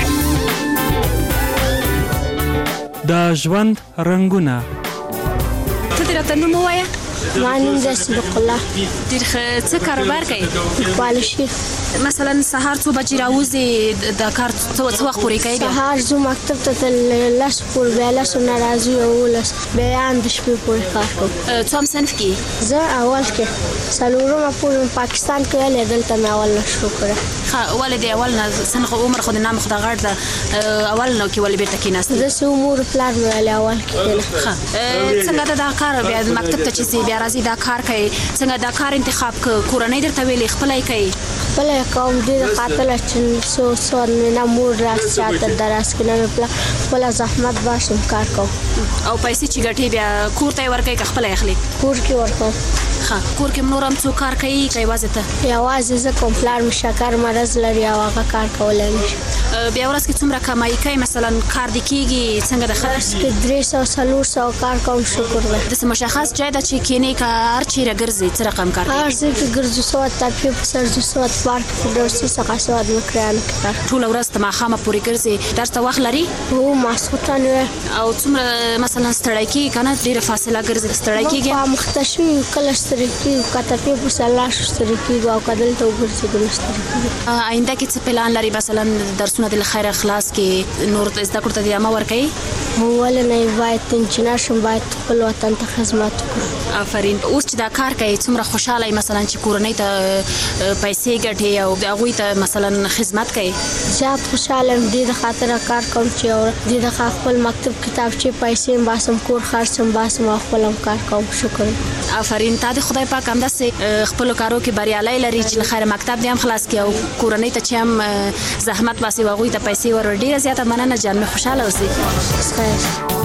د ژوند رنگونه ته راته نوم وایه. مانیم د صدق الله. ډېر ښه. څه کاروبار کوي؟ پالشي. مثلا سهار څو بجې راوځي د کار څه وخت پورې کوي؟ سهار ځو مکتب ته لس پورې بیا لسو نه راځو یولس بیا هم د شپې پورې کار کوم. څوم صنف کې؟ زه اول کې څلورمه پورې پاکستان کې ویلې دلته مې اول نه شروع کړی. ښه ولې د اول نه سنخ عمر خو د نام خو د غړ د اول نو کې ولې بیرته کېناست؟ زه چې امور پلار مې ویلې اول کې. ښه څنګه دا کار بیا مکتب ته چې بیا راځي دا کار کوي څنګه دا کار انتخاب کورنۍ درته ویلې خپلای کوي؟ خپلای کوم دې خاطر چې سو نه مور راځي ته دراس کې نه خپل زحمت باشم کار کوم او پیسې چې ګټي بیا کور ته ورکوي که خپل اخلي؟ کور کې ورکوم. ښه کور کې نور هم څوک کار کوي که یوازې ته؟ یوازې زه کوم. پلار مې شکر مرض لري او هغه کار کولی نه شي. بیا ورځ کې څومره کمایي کوي مثلا کار دې کېږي څنګه د ورځ کې 300-400 کار کوم. شکر دی. داسې مشخص ځای ده چې کینې که هر چیرې ګرځې څه رقم کار کوي؟ هر ځای کې ګرځو سوات تاپیو په سر ځو سوات پارک په ډرسي څخه سوات مکرانو کې کار. ټوله ورځ ته ماښامه پورې ګرځې درس ته وخت لري؟ هو ماسخوتن او څومره مثلا ستړی کېږي که نه ډېره فاصله ګرځې ستړی کېږي؟ موږ مخته شوي کله ستړي کېږو که تپې په سر لاړ شو ستړي کېږو او که دلته وګرځېدو نو ستړي کېږو. آینده کې څه پلان لري مثلا درسونه دې له خیره خلاص کې نور زده کړو ته ادامه ورکوي؟ ولې نه باید انجینر شم باید خپل وطن ته خدمت وکړم. آفرین. اوس چې دا کار کوي څومره خوشحاله یې مثلا چې کورنۍ ته پیسې ګټي او هغه ته مثلا خدمت کوي؟ زیات خوشاله دي د خاطر کار کوم چې او د خپل مکتب کتاب چې پیسې باسم کور خرڅم باسم خپل کار کوم. شکر. آفرین. تا د خدای پاک هم داسې خپل کارو کې بریالي لري چې خیر مکتب دې هم خلاص کړي او کورنۍ ته چې هم زحمت باسي هغه ته پیسې ور ډیره زیاته مننه جان. مې خوشاله اوسئ.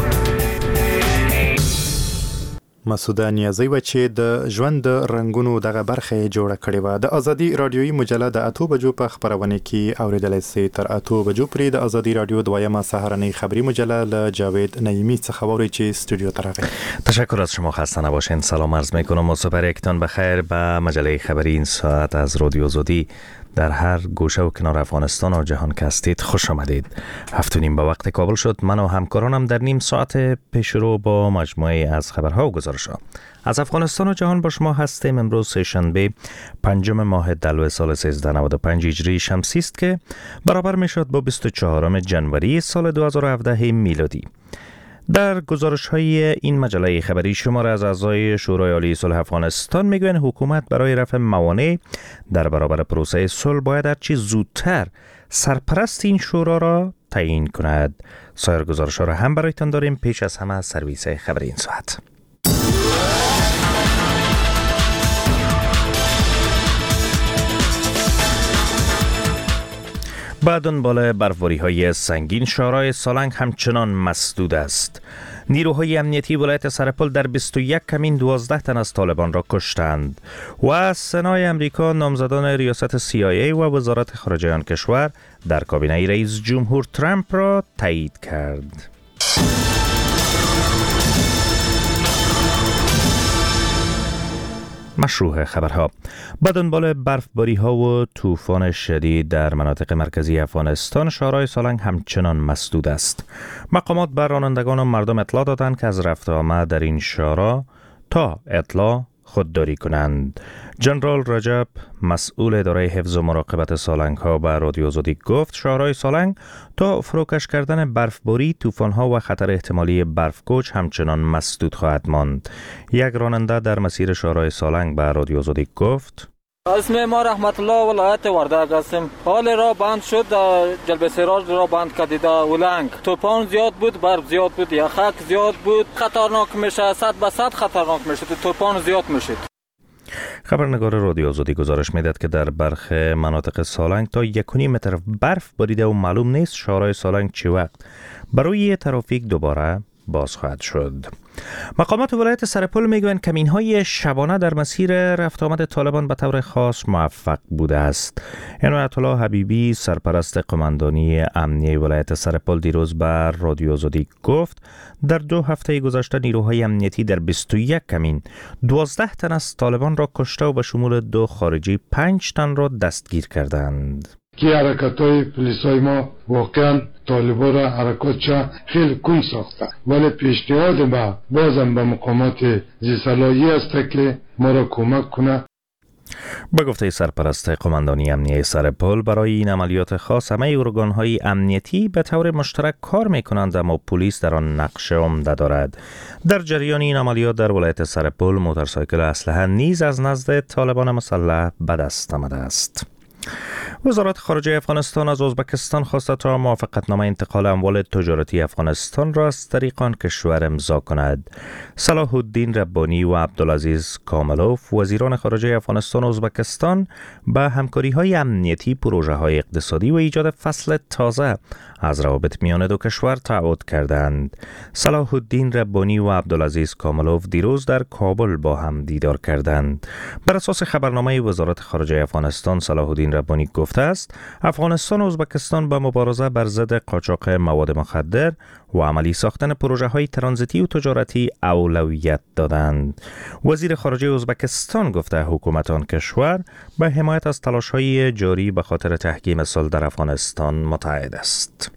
مسعوده نیازی و چې د ژوند د رنگونو دغه برخه جوړه کړې و. د ازادي رادیویي مجله د 8 بجو په خبرونه کې اوریدلای سي. تر 8 بجو پرې د ازادي رادیو دویمه سهارنۍ خبری مجله له جاوید نعیمی څخه ووري چې استودیو ته راغی. تشکر از شما. خسته نباشین. سلام عرض میکنم و صبح یکتان بخیر. به مجله خبری این ساعت از رادیو آزادی در هر گوشه و کنار افغانستان و جهان که هستید خوش آمدید. 7:30 به وقت کابل شد. من و همکارانم در نیم ساعت پیش رو با مجموعه از خبرها و گزارش‌ها از افغانستان و جهان با شما هستیم. امروز سه‌شنبه 5 ماه دلو سال 1395 هجری شمسی است که برابر میشد با 24 جنوری سال 2017 میلادی. در گزارش‌های این مجله خبری شمار از اعضای شورای عالی صلح افغانستان میگویند حکومت برای رفع موانع در برابر پروسه صلح باید هرچی زودتر سرپرست این شورا را تعیین کند. سایر گزارش‌ها را هم برایتان داریم. پیش از همه سرویس خبری این ساعت. با دنبال برفباری‌های سنگین شورای سالنگ همچنان مسدود است. نیروهای امنیتی ولایت سرپل در 21 کمین 12 تن از طالبان را کشتند و سنای امریکا نامزدان ریاست CIA و وزارت خارجه آن کشور در کابینه رئیس جمهور ترامپ را تایید کرد. مشروع خبرها. با دنبال برفباری ها و طوفان شدید در مناطق مرکزی افغانستان شورای سالنگ همچنان مسدود است. مقامات بر رانندگان و مردم اطلاع دادند که از رفت آمد در این شورا تا اطلاع خودداری کنند. جنرال رجب مسئول اداره حفظ و مراقبت سالنگ ها به رادیو آزادی گفت شورای سالنگ تا فروکش کردن برفباری، طوفان ها و خطر احتمالی برفکوچ همچنان مسدود خواهد ماند. یک راننده در مسیر شورای سالنگ به رادیو آزادی گفت اسم ما رحمت الله ولایت وردگ هستیم. حال را بند شد، جلب سراج را بند کردید. ولنگ طوفان زیاد بود، برف زیاد بود، یخک زیاد بود، خطرناک میشه، 100% خطرناک میشه، طوفان زیاد میشه. خبرنگار رادیو آزادی گزارش میداد که در برخی مناطق سالنگ تا 1.5 متر برف باریده و معلوم نیست شورای سالنگ چه وقت برای ترافیک دوباره باز خواهد شد. مقامات ولایت سرپل میگویند کمین‌های شبانه در مسیر رفت آمد طالبان به طور خاص موفق بوده است. عنایت الله حبیبی سرپرست قماندانی امنیه ولایت سرپل دیروز بر رادیو آزادی گفت در 2 هفته گذشته نیروهای امنیتی در 21 کمین 12 تن از طالبان را کشته و به شمول 2 خارجی 5 تن را دستگیر کردند. که حرکت‌های پلیسای ما واقعا طالبان را حرکاتش خیلی کم ساخته، ولی پیشنهاد ما بازم به مقامات ذی‌صلاحی است که ما را کمک کنه. به گفته سرپرست قماندانی امنیه سرپل برای این عملیات خاص همه ارگان‌های امنیتی به طور مشترک کار می‌کنند اما پلیس در آن نقش عمده دارد. در جریان این عملیات در ولایت سرپل موتورسایکل اسلحه نیز از نزد طالبان مسلح به دست آمده است. وزارت خارجه افغانستان از ازبکستان خواسته تا موافقتنامه انتقال اموال تجارتی افغانستان را از طریق آن کشور امضا کند. صلاح الدین ربانی و عبدالعزیز کاملوف وزیران خارجه افغانستان و ازبکستان به همکاری‌های امنیتی، پروژه‌های اقتصادی و ایجاد فصل تازه از روابط میان دو کشور تعهد کردند. صلاح الدین ربانی و عبدالعزیز کاملوف دیروز در کابل با هم دیدار کردند. بر اساس خبرنامه وزارت خارجه افغانستان صلاح الدین ربانی گفته است افغانستان و ازبکستان به مبارزه بر ضد قاچاق مواد مخدر و عملی ساختن پروژه‌های ترانزیتی و تجارتی اولویت دادند. وزیر خارجه ازبکستان گفته حکومت آن کشور به حمایت از تلاش‌های جاری به خاطر تحکیم صلح در افغانستان متعهد است.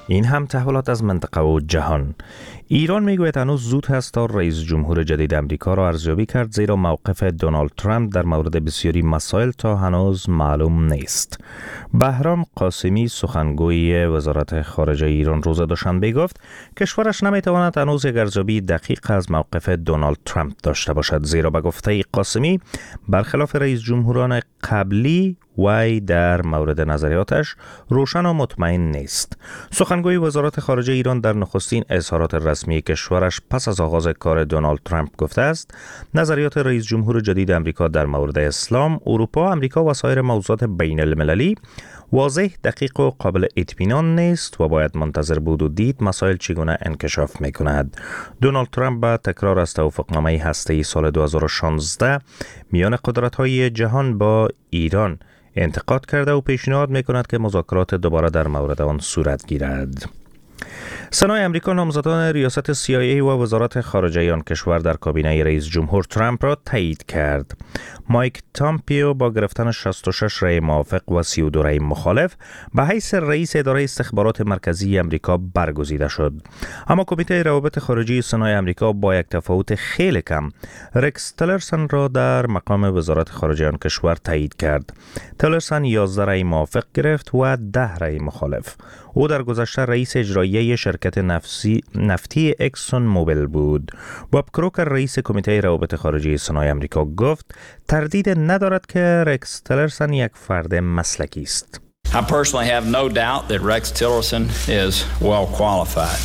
این هم تحولات از منطقه و جهان. ایران میگوید هنوز زود است تا رئیس جمهور جدید امریکا را ارزیابی کرد، زیرا موقف دونالد ترامپ در مورد بسیاری مسائل تا هنوز معلوم نیست. بهرام قاسمی سخنگوی وزارت خارجه ایران روز دوشنبه گفت کشورش نمیتواند هنوز یک ارزیابی دقیق از موقف دونالد ترامپ داشته باشد، زیرا به گفته قاسمی برخلاف رئیس جمهوران قبلی وی در مورد نظریاتش روشن و مطمئن نیست. سخنگوی وزارت خارجه ایران در نخستین اظهارات رسمی کشورش پس از آغاز کار دونالد ترامپ گفته است نظریات رئیس جمهور جدید امریکا در مورد اسلام، اروپا، امریکا و سایر موضوعات بین المللی واضح، دقیق و قابل اطمینان نیست و باید منتظر بود و دید مسائل چگونه انکشاف می‌کند. دونالد ترامپ با تکرار از توافقنامه هسته‌ای سال 2016 میان قدرت‌های جهان با ایران انتقاد کرده و پیشنهاد می‌کند که مذاکرات دوباره در مورد آن صورت گیرد. سنای امریکا نامزدان ریاست CIA و وزارت خارجه آن کشور در کابینه رئیس جمهور ترامپ را تایید کرد. مایک پامپئو با گرفتن 66 رأی موافق و 32 رأی مخالف به حیث رئیس اداره استخبارات مرکزی امریکا برگزیده شد. اما کمیته روابط خارجی سنای امریکا با یک تفاوت خیلی کم رکس تیلرسن را در مقام وزارت خارجه آن کشور تایید کرد. تیلرسن 11 رأی موافق گرفت و 10 رأی مخالف. او در گذشته رئیس اجرایی شرکت نفتی اکسون موبیل بود. باب کروکر رئیس کمیته روابط خارجی سنای امریکا گفت تردید ندارد که رکس تیلرسن یک فرد مسلکی است. I personally have no doubt that Rex Tillerson is well qualified.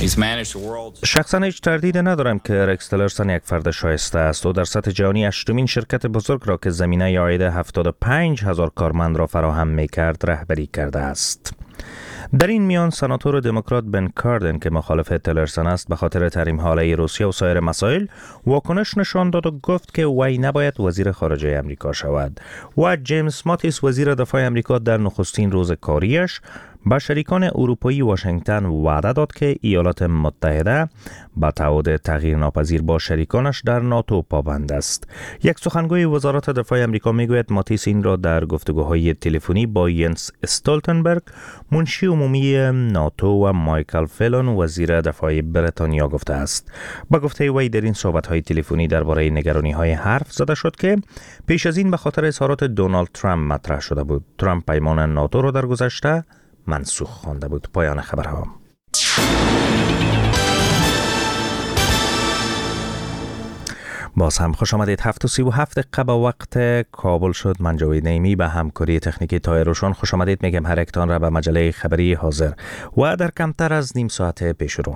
شخصا هیچ تردید ندارم که رکس تیلرسن یک فرد شایسته است. او در سطح جهانی 8مین شرکت بزرگ را که زمینه عاید 75,000 کارمند را فراهم می‌کرد رهبری کرده است. در این میان سناتور دموکرات بن کاردن که مخالف تیلرسن است به خاطر تحریم حاله روسیه و سایر مسائل واکنش نشان داد و گفت که وی نباید وزیر خارجه امریکا شود. و جیمز ماتیس وزیر دفاع امریکا در نخستین روز کاریش به شریکان اروپایی واشنگتن وعده داد که ایالات متحده با تعهد تغییر ناپذیر با شریکانش در ناتو پابند است. یک سخنگوی وزارت دفاع امریکا میگوید ماتیس این را در گفتگوهای تلفنی با ینس استولتنبرگ منشی عمومی ناتو و مایکل فلون وزیر دفاع بریتانیا گفته است. با گفته وی در این صحبت‌های تلفنی درباره نگرانی‌های حرف زده شد که پیش از این به خاطر اظهارات دونالد ترامپ مطرح شده بود. ترامپ پیمان ناتو را در گذشته منسوخ خوانده بود. پایان خبرها. باز هم خوش آمدید. 7:37 به وقت کابل شد. من جاوید نعیمی به همکاری تکنیکی طاهر روشن خوش آمدید میگم هر یکتان را به مجله خبری حاضر و در کمتر از نیم ساعت پیش رو.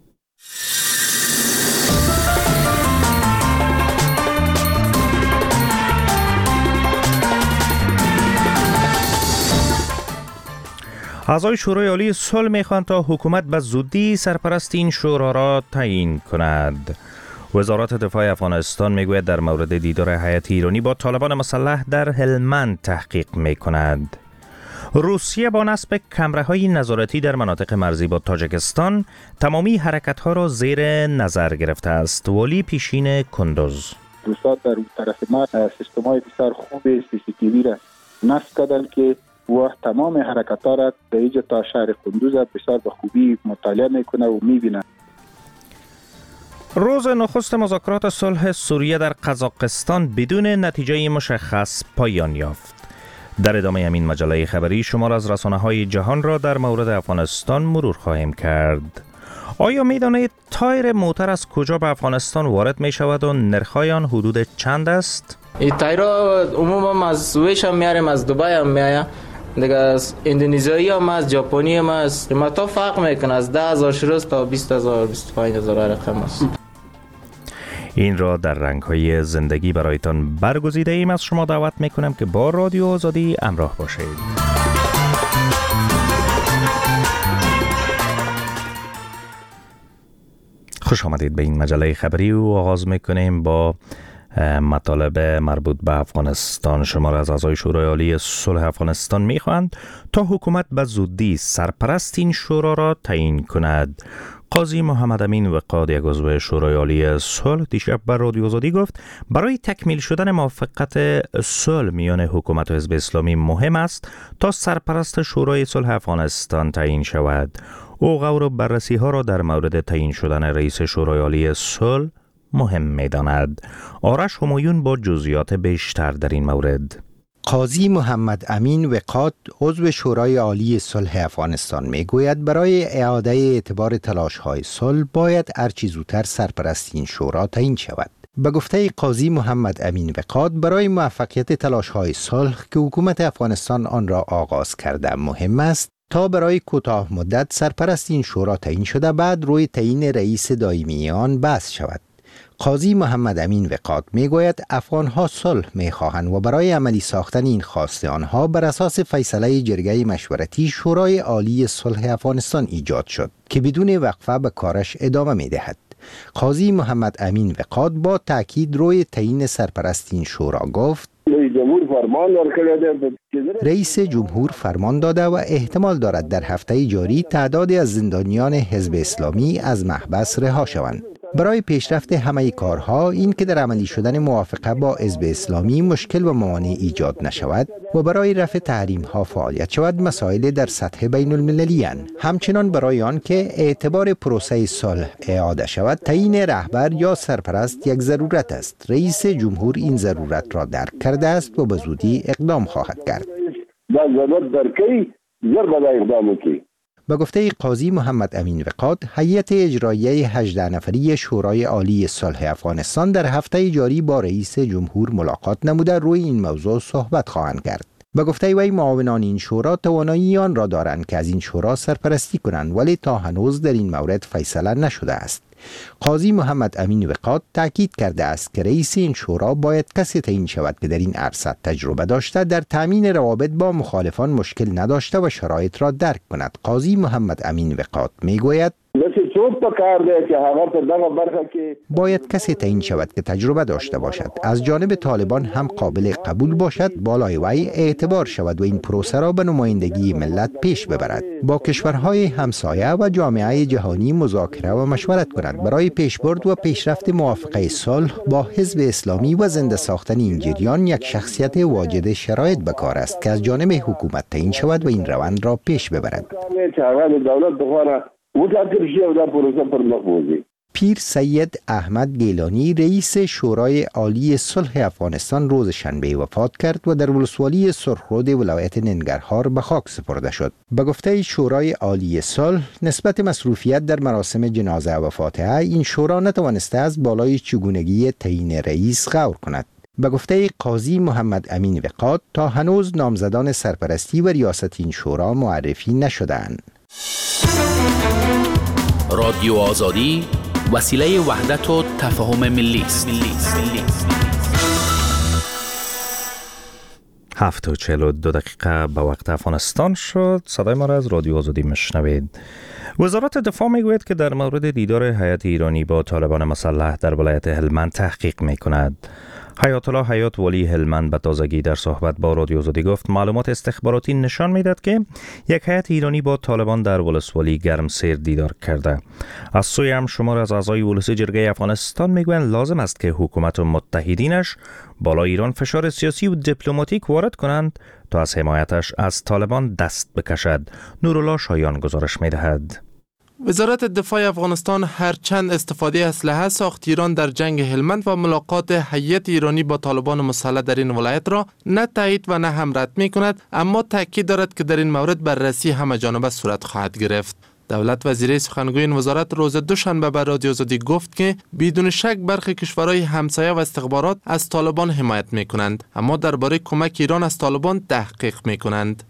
اعضای شورای عالی صلح میخواهند تا حکومت به زودی سرپرست این شورا را تعیین کند. وزارت دفاع افغانستان میگوید در مورد دیدار هیئت ایرانی با طالبان مسلح در هلمند تحقیق میکند. روسیه با نصب کمره‌های نظارتی در مناطق مرزی با تاجیکستان تمامی حرکت‌ها را زیر نظر گرفته است. ولی پیشین کندوز روسا در طرف ما سیستم‌های بسیار خوب CCTV را نصب کردند که و تمام حرکت‌ها را در اینجا تا شهر کندوز بسیار به خوبی مطالعه میکنه و میبینه. روز نخست مذاکرات صلح سوریه در قزاقستان بدون نتیجه مشخص پایان یافت. در ادامه همین مجله خبری شمار از رسانه‌های جهان را در مورد افغانستان مرور خواهیم کرد. آیا می‌دانید تایر موتر از کجا به افغانستان وارد می‌شود و نرخ‌های آن حدود چند است؟ این تایرها عموما از سوئیس هم میاریم، از دبی هم میایم، دیگه از اندونزیایی هم از ژاپنی هم از قیمتا فرق میکنه، از 10,000 شروع تا 20,000 25,000 رقم است. این را در رنگ‌های زندگی برایتان برگزیده ایم. از شما دعوت میکنم که با رادیو آزادی همراه باشید. خوش آمدید به این مجله خبری و آغاز میکنیم با مطالب مربوط به افغانستان. شمار از اعضای شورای عالی صلح افغانستان میخواهند تا حکومت به زودی سرپرست این شورا را تعیین کند. قاضی محمد امین وقاد یک عضو شورای عالی صلح دیشب بر رادیو آزادی گفت برای تکمیل شدن موافقت صلح میان حکومت و حزب اسلامی مهم است تا سرپرست شورای صلح افغانستان تعیین شود. او غور بررسی ها را در مورد تعیین شدن رئیس شورای عالی صلح مهم می‌داند. آرش همایون با جزئیات بیشتر در این مورد. قاضی محمد امین وقات عضو شورای عالی صلح افغانستان میگوید برای اعاده اعتبار تلاش‌های صلح باید هرچه زودتر سرپرست این شورا تعیین شود. به گفته قاضی محمد امین وقات برای موفقیت تلاش‌های صلح که حکومت افغانستان آن را آغاز کرده مهم است تا برای کوتاه مدت سرپرست این شورا تعیین شده بعد روی تعیین رئیس دائمی آن بحث شود. قاضی محمد امین وقات میگوید افغانها صلح میخواهند و برای عملی ساختن این خواست آنها بر اساس فیصله جرگه مشورتی شورای عالی صلح افغانستان ایجاد شد که بدون وقفه به کارش ادامه میدهد. قاضی محمد امین وقات با تاکید روی تعیین سرپرست این شورا گفت رئیس جمهور فرمان داده و احتمال دارد در هفته جاری تعدادی از زندانیان حزب اسلامی از محبس رها شوند. برای پیشرفت همه کارها این که در عملی شدن موافقه با حزب اسلامی مشکل و موانع ایجاد نشود و برای رفع تحریم ها فعالیت شود مسائل در سطح بین المللی اند. همچنان برای آن که اعتبار پروسه صلح اعاده شود تعیین رهبر یا سرپرست یک ضرورت است. رئیس جمهور این ضرورت را درک کرده است و به زودی اقدام خواهد کرد. به گفته قاضی محمد امین وقات، هیئت اجراییه 18 نفری شورای عالی صلح افغانستان در هفته جاری با رئیس جمهور ملاقات نموده روی این موضوع صحبت خواهند کرد. به گفته وی معاونان این شورا توانایی آن را دارند که از این شورا سرپرستی کنند ولی تا هنوز در این مورد فیصله نشده است. قاضی محمد امین وقات تاکید کرده است که رئیس این شورا باید کسی تعیین شود که در این عرصه تجربه داشته، در تامین روابط با مخالفان مشکل نداشته و شرایط را درک کند. قاضی محمد امین وقات میگوید باید کسی تعیین شود که تجربه داشته باشد، از جانب طالبان هم قابل قبول باشد، بالای وی اعتبار شود و این پروسه را به نمایندگی ملت پیش ببرد، با کشورهای همسایه و جامعه جهانی مذاکره و مشورت کند برای پیشبرد و پیشرفت موافقه صلح با حزب اسلامی و زنده ساختن این جریان. یک شخصیت واجد شرایط به کار است که از جانب حکومت تعیین شود و این روند را پیش ببرد. پیر سید احمد گیلانی رئیس شورای عالی صلح افغانستان روز شنبه وفات کرد و در ولسوالی سرخرود ولایت ننگرهار به خاک سپرده شد. به گفته شورای عالی صلح نسبت مصروفیت در مراسم جنازه و فاتحه این شورا نتوانسته از بالای چگونگی تعیین رئیس غور کند. به گفته قاضی محمد امین وقات تا هنوز نامزدان سرپرستی و ریاست این شورا معرفی نشده‌اند. رادیو آزادی وسیله وحدت و تفاهم ملی است. 7:42 به وقت افغانستان شد. صدای ما را از رادیو آزادی میشنوید. وزارت دفاع میگوید که در مورد دیدار هیئت ایرانی با طالبان مسلح در ولایت هلمند تحقیق میکند. حیات الله حیات ولی هلمند به تازگی در صحبت با رادیو آزادی گفت معلومات استخباراتی نشان میدهد که یک هیئت ایرانی با طالبان در ولسوالی گرمسیر دیدار کرده. از سوی هم شمار از اعضای ولسی جرگه افغانستان میگویند لازم است که حکومت و متحدینش بالا ایران فشار سیاسی و دیپلماتیک وارد کنند تا از حمایتش از طالبان دست بکشد. نورالله شایان گزارش میدهد. وزارت دفاع افغانستان هرچند استفاده اسلحه ساخت ایران در جنگ هلمند و ملاقات هیئت ایرانی با طالبان مسلح در این ولایت را نه تایید و نه هم رد می کند، اما تاکید دارد که در این مورد بررسی همه جانبه صورت خواهد گرفت. دولت وزیره سخنگوی این وزارت روز دوشنبه به رادیو آزادی گفت که بدون شک برخی کشورهای همسایه و استخبارات از طالبان حمایت می کنند، اما درباره کمک ایران از طالبان تحقیق می کنند.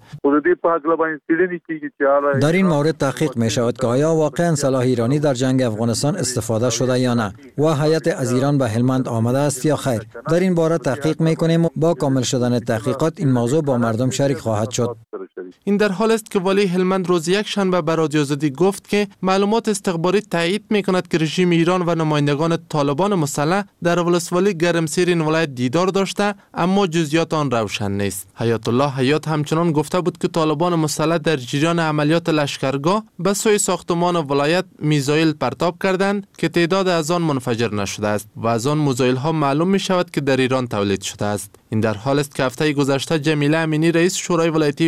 در این مورد تحقیق می شود که آیا واقعا سلاح ایرانی در جنگ افغانستان استفاده شده یا نه و هیئت از ایران به هلمند آمده است یا خیر. در این باره تحقیق می کنیم و با کامل شدن تحقیقات این موضوع با مردم شریک خواهد شد. این در حال است که ولی هلمند روز یک شنبه به رادیو آزادی گفت که معلومات استخباری تایید می کند که رژیم ایران و نمایندگان طالبان مسلح در ولسوالی گرمسیر این ولایت دیدار داشته، اما جزئیات آن روشن نیست. حیات الله حیات همچنان گفته بود که طالبان مسلح در جریان عملیات لشکرگاه به سوی ساختمان ولایت میزایل پرتاب کردند که تعداد از آن منفجر نشده است و از آن میزایل ها معلوم می شود که در ایران تولید شده است. این در حال است که هفته گذشته جمیله امینی رئیس شورای ولایتی فرار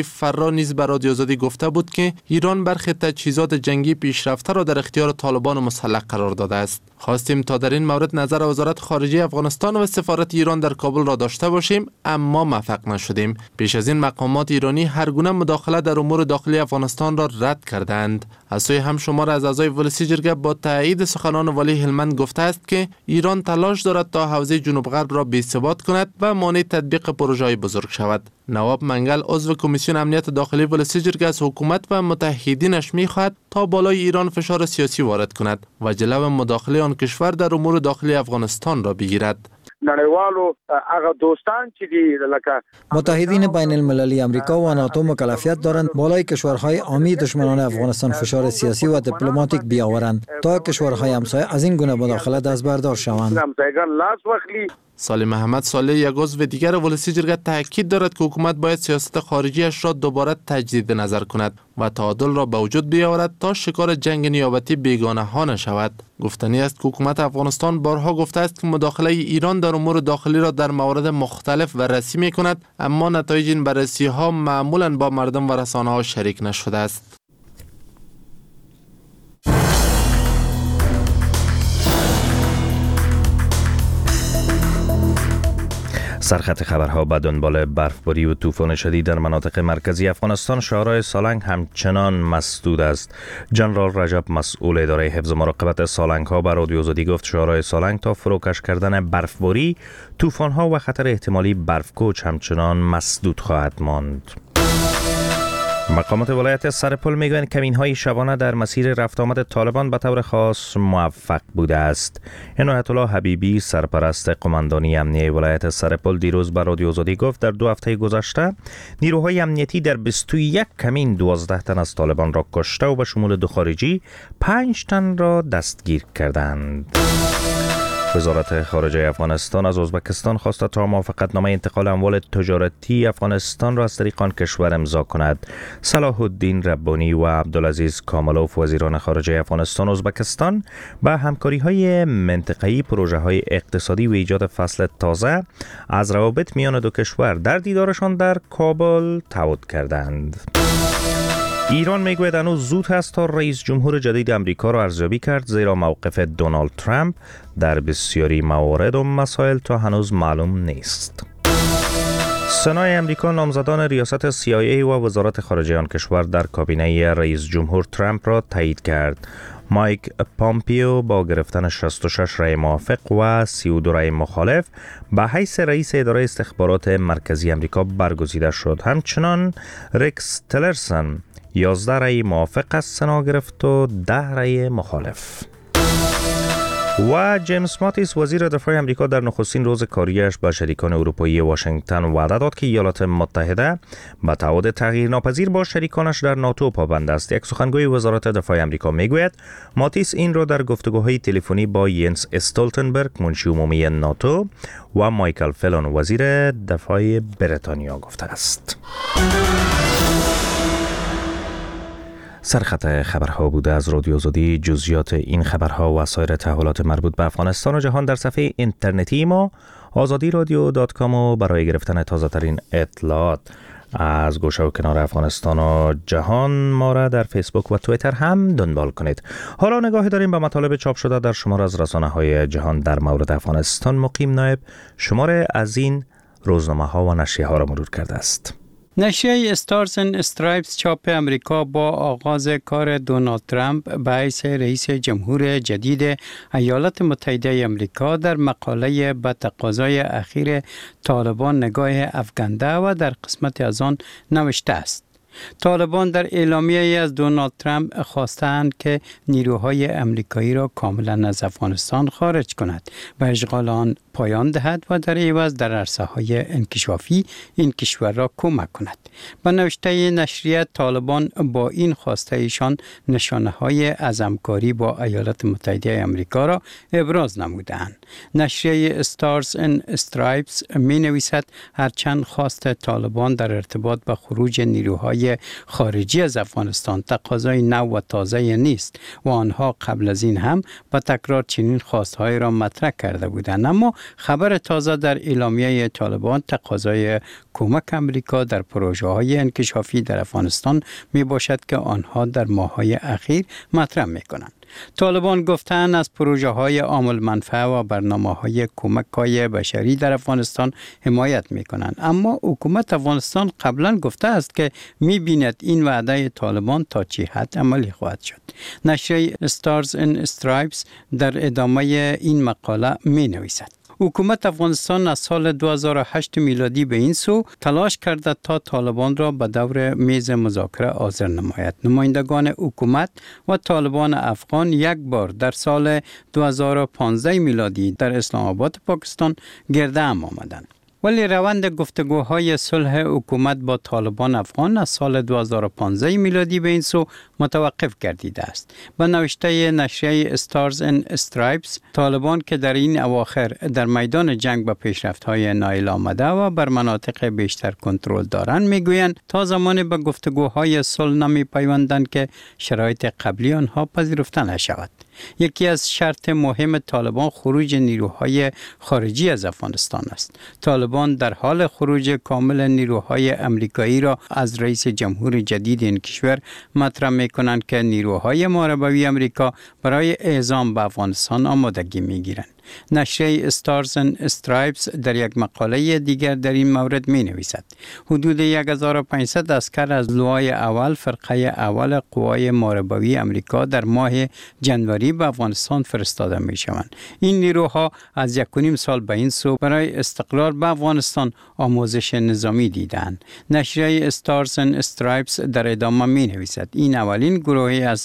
خبرها نیز به رادیو آزادی گفته بود که ایران برخی تجهیزات جنگی پیشرفته را در اختیار طالبان مسلح قرار داده است. خواستیم تا در این مورد نظر وزارت خارجه افغانستان و سفارت ایران در کابل را داشته باشیم، اما موفق نشدیم. پیش از این مقامات ایرانی هر گونه مداخله در امور داخلی افغانستان را رد کردند. از سوی هم شمار از اعضای ولسی جرگه با تایید سخنان ولی هلمند گفته است که ایران تلاش دارد تا حوزه جنوب غرب را بی‌ثبات کند و مانع تطبیق پروژه‌های بزرگ شود. نواب منگل عضو کمیسیون امنیت داخلی ولسی جرگه از حکومت و متحدینش می‌خواهد تا بالای ایران فشار سیاسی وارد کند و جلو مداخله آن کشور در امور داخلی افغانستان را بگیرد. نړیوالو هغه دوستان چې دي لکه متحدین بین المللی امریکا و ناتو مکلفیت دارند بالای کشورهای عامی دشمنان افغانستان فشار سیاسی و دیپلماتیک بیاورند تا کشورهای همسایه از این گونه مداخله دست بردار شوند. سالم محمد صالح یک عضو دیگر ولسی جرگه تاکید دارد که حکومت باید سیاست خارجیش را دوباره تجدید نظر کند و تعادل را به وجود بیاورد تا شکار جنگ نیابتی بیگانه ها نشود. گفتنی است که حکومت افغانستان بارها گفته است که مداخله ایران در امور داخلی را در موارد مختلف بررسی می کند، اما نتایج این بررسی ها معمولا با مردم و رسانه ها شریک نشده است. سرخط خبرها به دنبال برفباری و طوفان شدید در مناطق مرکزی افغانستان. شهرهای سالنگ همچنان مسدود است. جنرال رجب مسئول اداره حفظ و مراقبت سالنگ ها به رادیو آزادی گفت شهرهای سالنگ تا فروکش کردن برفباری، طوفان ها و خطر احتمالی برفکوچ همچنان مسدود خواهد ماند. مقامات ولایت سرپل میگویند کمین‌های شبانه در مسیر رفت آمد طالبان به طور خاص موفق بوده است. عنایت الله حبیبی سرپرست قماندانی امنیه ولایت سرپل دیروز به رادیو آزادی گفت در 2 هفته گذشته نیروهای امنیتی در 21 کمین 12 تن از طالبان را کشته و به شمول 2 خارجی 5 تن را دستگیر کردند. وزارت خارجه افغانستان از ازبکستان خواسته تا موافقتنامه انتقال اموال تجارتی افغانستان را از طریق آن کشور امضا کند. صلاح الدین ربانی و عبدالعزیز کاملوف وزیران خارجه افغانستان و ازبکستان به همکاری‌های منطقه‌ای، پروژه‌های اقتصادی و ایجاد فصل تازه از روابط میان 2 کشور در دیدارشان در کابل تعهد کردند. ایران میگوید هنوز زود است تا رئیس جمهور جدید امریکا را ارزیابی کرد، زیرا موقف دونالد ترامپ در بسیاری موارد و مسائل تا هنوز معلوم نیست. سنای امریکا نامزدان ریاست CIA و وزارت خارجه آن کشور در کابینه رئیس جمهور ترامپ را تایید کرد. مایک پامپیو با گرفتن 66 رای موافق و 32 رای مخالف به حیث رئیس اداره استخبارات مرکزی امریکا برگزیده شد. همچنان ریکس تلرسن 11 رای موافق از سنا گرفت و 10 رای مخالف. و جیمز ماتیس وزیر دفاع امریکا در نخستین روز کاریش به شریکان اروپایی واشنگتن وعده داد که ایالات متحده به تعهد تغییرناپذیر با شریکانش در ناتو پابند است. یک سخنگوی وزارت دفاع امریکا میگوید ماتیس این را در گفتگوهای تلفنی با ینس استولتنبرگ منشی عمومی ناتو و مایکل فلون وزیر دفاع بریتانیا گفته است. سرخط خبرها بوده از رادیو آزادی. جزئیات این خبرها و سایر تحولات مربوط به افغانستان و جهان در صفحه اینترنتی ما azadiradio.com و برای گرفتن تازه ترین اطلاعات از گوشه و کنار افغانستان و جهان ما را در فیسبوک و توییتر هم دنبال کنید. حالا نگاهی داریم به مطالب چاپ شده در شمار از رسانه‌های جهان در مورد افغانستان. مقیم نایب شماره از این روزنامه ها و نشریه ها را مرور کرده است. نشریه استارز اند استرایپس چاپ امریکا با آغاز کار دونالد ترامپ به حیث رئیس جمهور جدید ایالات متحده امریکا در مقاله به تقاضای اخیر طالبان نگاه افکنده و در قسمت از آن نوشته است: طالبان در اعلامیه‌ای از دونالد ترامپ خواستند که نیروهای امریکایی را کاملا از افغانستان خارج کند و اشغال آن پایان دهد و در عوض در عرصه‌های انکشافی این کشور را کمک کند. به نوشته نشریه طالبان با این خواسته ایشان نشانه‌های از همکاری با ایالات متحده امریکا را ابراز نمودند. نشریه استارز اند استرایپس می‌نویسد هرچند خواست طالبان در ارتباط با خروج نیروهای نیروهای خارجی از افغانستان تقاضای نو و تازه نیست و آنها قبل از این هم با تکرار چنین خواستهای را مطرح کرده بودند. اما خبر تازه در اعلامیه طالبان تقاضای کمک امریکا در پروژه‌های انکشافی در افغانستان می باشد که آنها در ماه‌های اخیر مطرح می‌کنند. طالبان گفتند از پروژه‌های عامل منفعه و برنامه‌های کمک‌های بشری در افغانستان حمایت می‌کنند، اما حکومت افغانستان قبلا گفته است که می‌بیند این وعده طالبان تا چه حد عملی خواهد شد. نشریه استارز ان استرایپس در ادامه این مقاله می‌نویسد حکومت افغانستان از سال 2008 میلادی به این سو تلاش کرده تا طالبان را به دور میز مذاکره حاضر نماید. نمایندگان حکومت و طالبان افغان یک بار در سال 2015 میلادی در اسلام آباد پاکستان گرده هم آمدند. ولی روند گفتگوهای صلح حکومت با طالبان افغان از سال 2015 میلادی به این سو متوقف گردیده است. به نوشته نشریه استارز ان استرایپس، طالبان که در این اواخر در میدان جنگ به پیشرفت‌های نائل آمده و بر مناطق بیشتر کنترل دارند، میگویند تا زمانی به گفتگوهای صلح نمی‌پیوندند که شرایط قبلی آنها پذیرفته نشود. یکی از شرط مهم طالبان خروج نیروهای خارجی از افغانستان است. طالبان در حال خروج کامل نیروهای امریکایی را از رئیس جمهور جدید این کشور مطرح می‌کنند که نیروهای محاربوی امریکا برای اعزام به افغانستان آمادگی می‌گیرند. نشریه استارز ان استرایپس در یک مقاله دیگر در این مورد می نویسد حدود 1500 عسکر از لوای اول فرقه اول قوای محاربوی امریکا در ماه جنوری به افغانستان فرستاده می شوند. این نیروها از 1.5 سال به این سو برای استقلال به افغانستان آموزش نظامی دیدند. نشریه استارز ان استرایپس در ادامه می نویسد این اولین گروهی از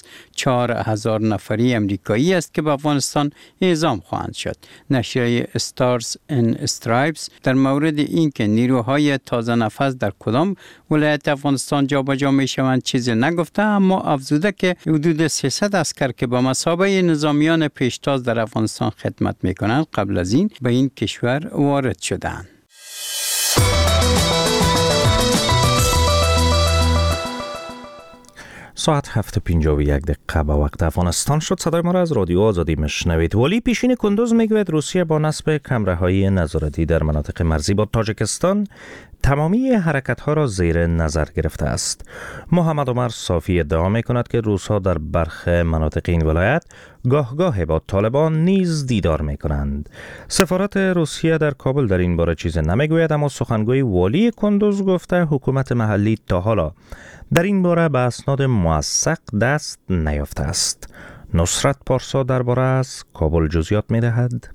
4000 نفری امریکایی است که به افغانستان اعزام خواهند شد. نشریه استارز ان استرایپس در مورد اینکه نیروهای تازه نفس در کدام ولایت افغانستان جابجا می شوند چیزی نگفته، اما افزوده که حدود 300 عسکر که به مثابه نظامیان پیشتاز در افغانستان خدمت می کنند قبل از این به این کشور وارد شدند. ساعت 7:51 به وقت افغانستان شد. صدای ما را از رادیو آزادی میشنوید. ولی پیشین کندوز میگوید روسیه با نصب کمره‌های نظارتی در مناطق مرزی با تاجیکستان تمامی حرکت‌ها را زیر نظر گرفته است. محمد عمر صافی ادعا می‌کند که روس‌ها در برخی مناطق این ولایت گاه با طالبان نیز دیدار می‌کنند. سفارت روسیه در کابل در این باره چیزی نمی‌گوید، اما سخنگوی والی کندوز گفته حکومت محلی تا حالا در این باره به اسناد موثق دست نیافته است. نصرت پارسا درباره از کابل جزئیات می‌دهد.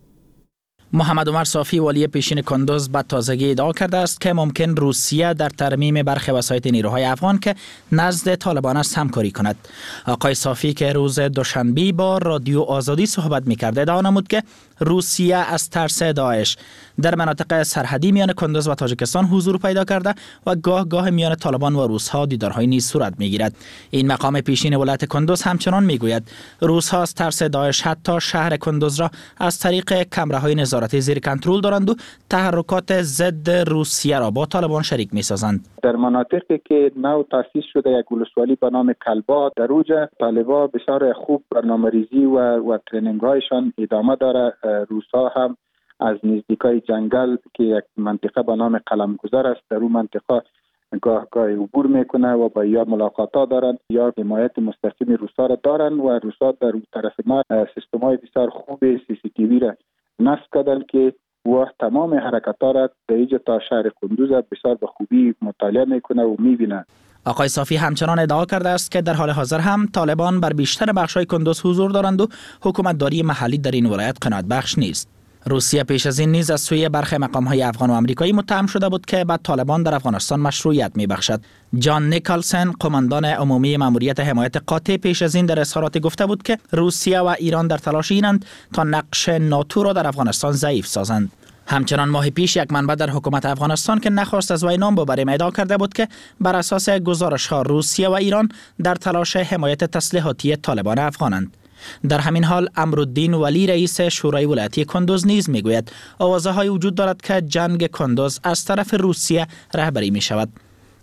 محمد عمر صافی والی پیشین کندوز به تازگی ادعا کرده است که ممکن روسیه در ترمیم برخی وسایط نیروهای افغان که نزد طالبان است همکاری کند. آقای صافی که روز دوشنبه با رادیو آزادی صحبت می‌کرد ادعا نمود که روسیه از ترس داعش در مناطق سرحدی میان کندوز و تاجیکستان حضور پیدا کرده و گاه میان طالبان و روس‌ها دیدارهای نیز صورت می‌گیرد. این مقام پیشین ولایت کندوز همچنان میگوید روس‌ها از ترس داعش حتی شهر کندوز را از طریق کمره‌های نظارتی زیر کنترل دارند و تحرکات ضد روسیه را با طالبان شریک می‌سازند. در مناطقی که نو تأسیس شده یک ولسوالی به نام کلبا، در اوجه طالبان بسیار خوب برنامه‌ریزی و ترینینگ‌هایشان ادامه داره. روس‌ها هم از نزدیکای جنگل که یک منطقه به نام قلمگذر است در اون منطقه گاه عبور میکنه و با یا ملاقاتا دارن یا حمایت مستقیم روسا را دارن و روسا در اون طرف ما سیستم‌های بسیار خوب CCTV را نصب کردن که و تمام حرکت‌ها را در اینجا تا شهر کندوز بسیار به خوبی مطالعه میکنه و میبینه. آقای صافی همچنان ادعا کرده است که در حال حاضر هم طالبان بر بیشتر بخش‌های کندوز حضور دارند و حکومتداری محلی در این ولایت قناعت بخش نیست. روسیه پیش از این نیز از سوی برخی مقام‌های افغان و آمریکایی متهم شده بود که به طالبان در افغانستان مشروعیت می‌بخشد. جان نیکلسن، قماندان عمومی ماموریت حمایت قاطع، پیش از این در اظهاراتی گفته بود که روسیه و ایران در تلاش اینند تا نقش ناتو را در افغانستان ضعیف سازند. همچنان ماه پیش یک منبع در حکومت افغانستان که نخواست از وی نام ببریم ادعا کرده بود که بر اساس گزارش‌ها روسیه و ایران در تلاش حمایت تسلیحاتی طالبان افغانند. در همین حال امرالدین ولی رئیس شورای ولایتی کندوز نیز میگوید آوازه‌های وجود دارد که جنگ کندوز از طرف روسیه رهبری می شود.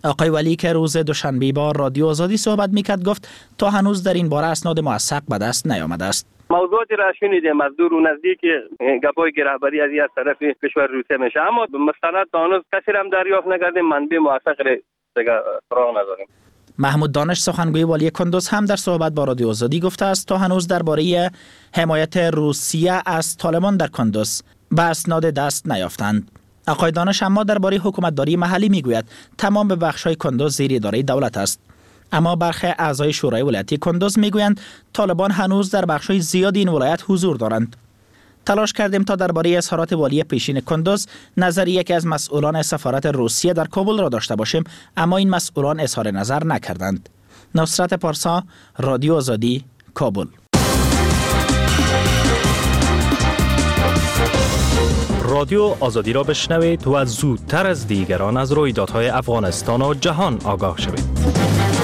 آقای ولی که روز دوشنبه با رادیو آزادی صحبت میکرد گفت تا هنوز در این باره اسناد موثق به دست نیامده است. موضوعاتی را شنیدیم از دور و نزدیک گپای رهبری از طرف کشور روسیه میشه، اما مستند تا هنوز کسی هم دریافت نکردیم، منبع موثق دیگه سراغ نداریم. محمود دانش سخنگوی والی کندوز هم در صحبت با رادیو آزادی گفته است تا هنوز درباره حمایت روسیه از طالبان در کندوز به اسناد دست نیافتند. آقای دانش اما درباره حکومتداری محلی میگوید تمام بخش‌های کندوز زیر اداره دولت است، اما برخی اعضای شورای ولایتی کندوز میگویند طالبان هنوز در بخش‌های زیادی این ولایت حضور دارند. تلاش کردیم تا درباره اظهارات والی پیشین کندوز نظر یکی از مسئولان سفارت روسیه در کابل را داشته باشیم، اما این مسئولان اظهار نظر نکردند. نصرت پارسا، رادیو آزادی، کابل. رادیو آزادی را بشنوید و زودتر از دیگران از رویدادهای افغانستان و جهان آگاه شوید.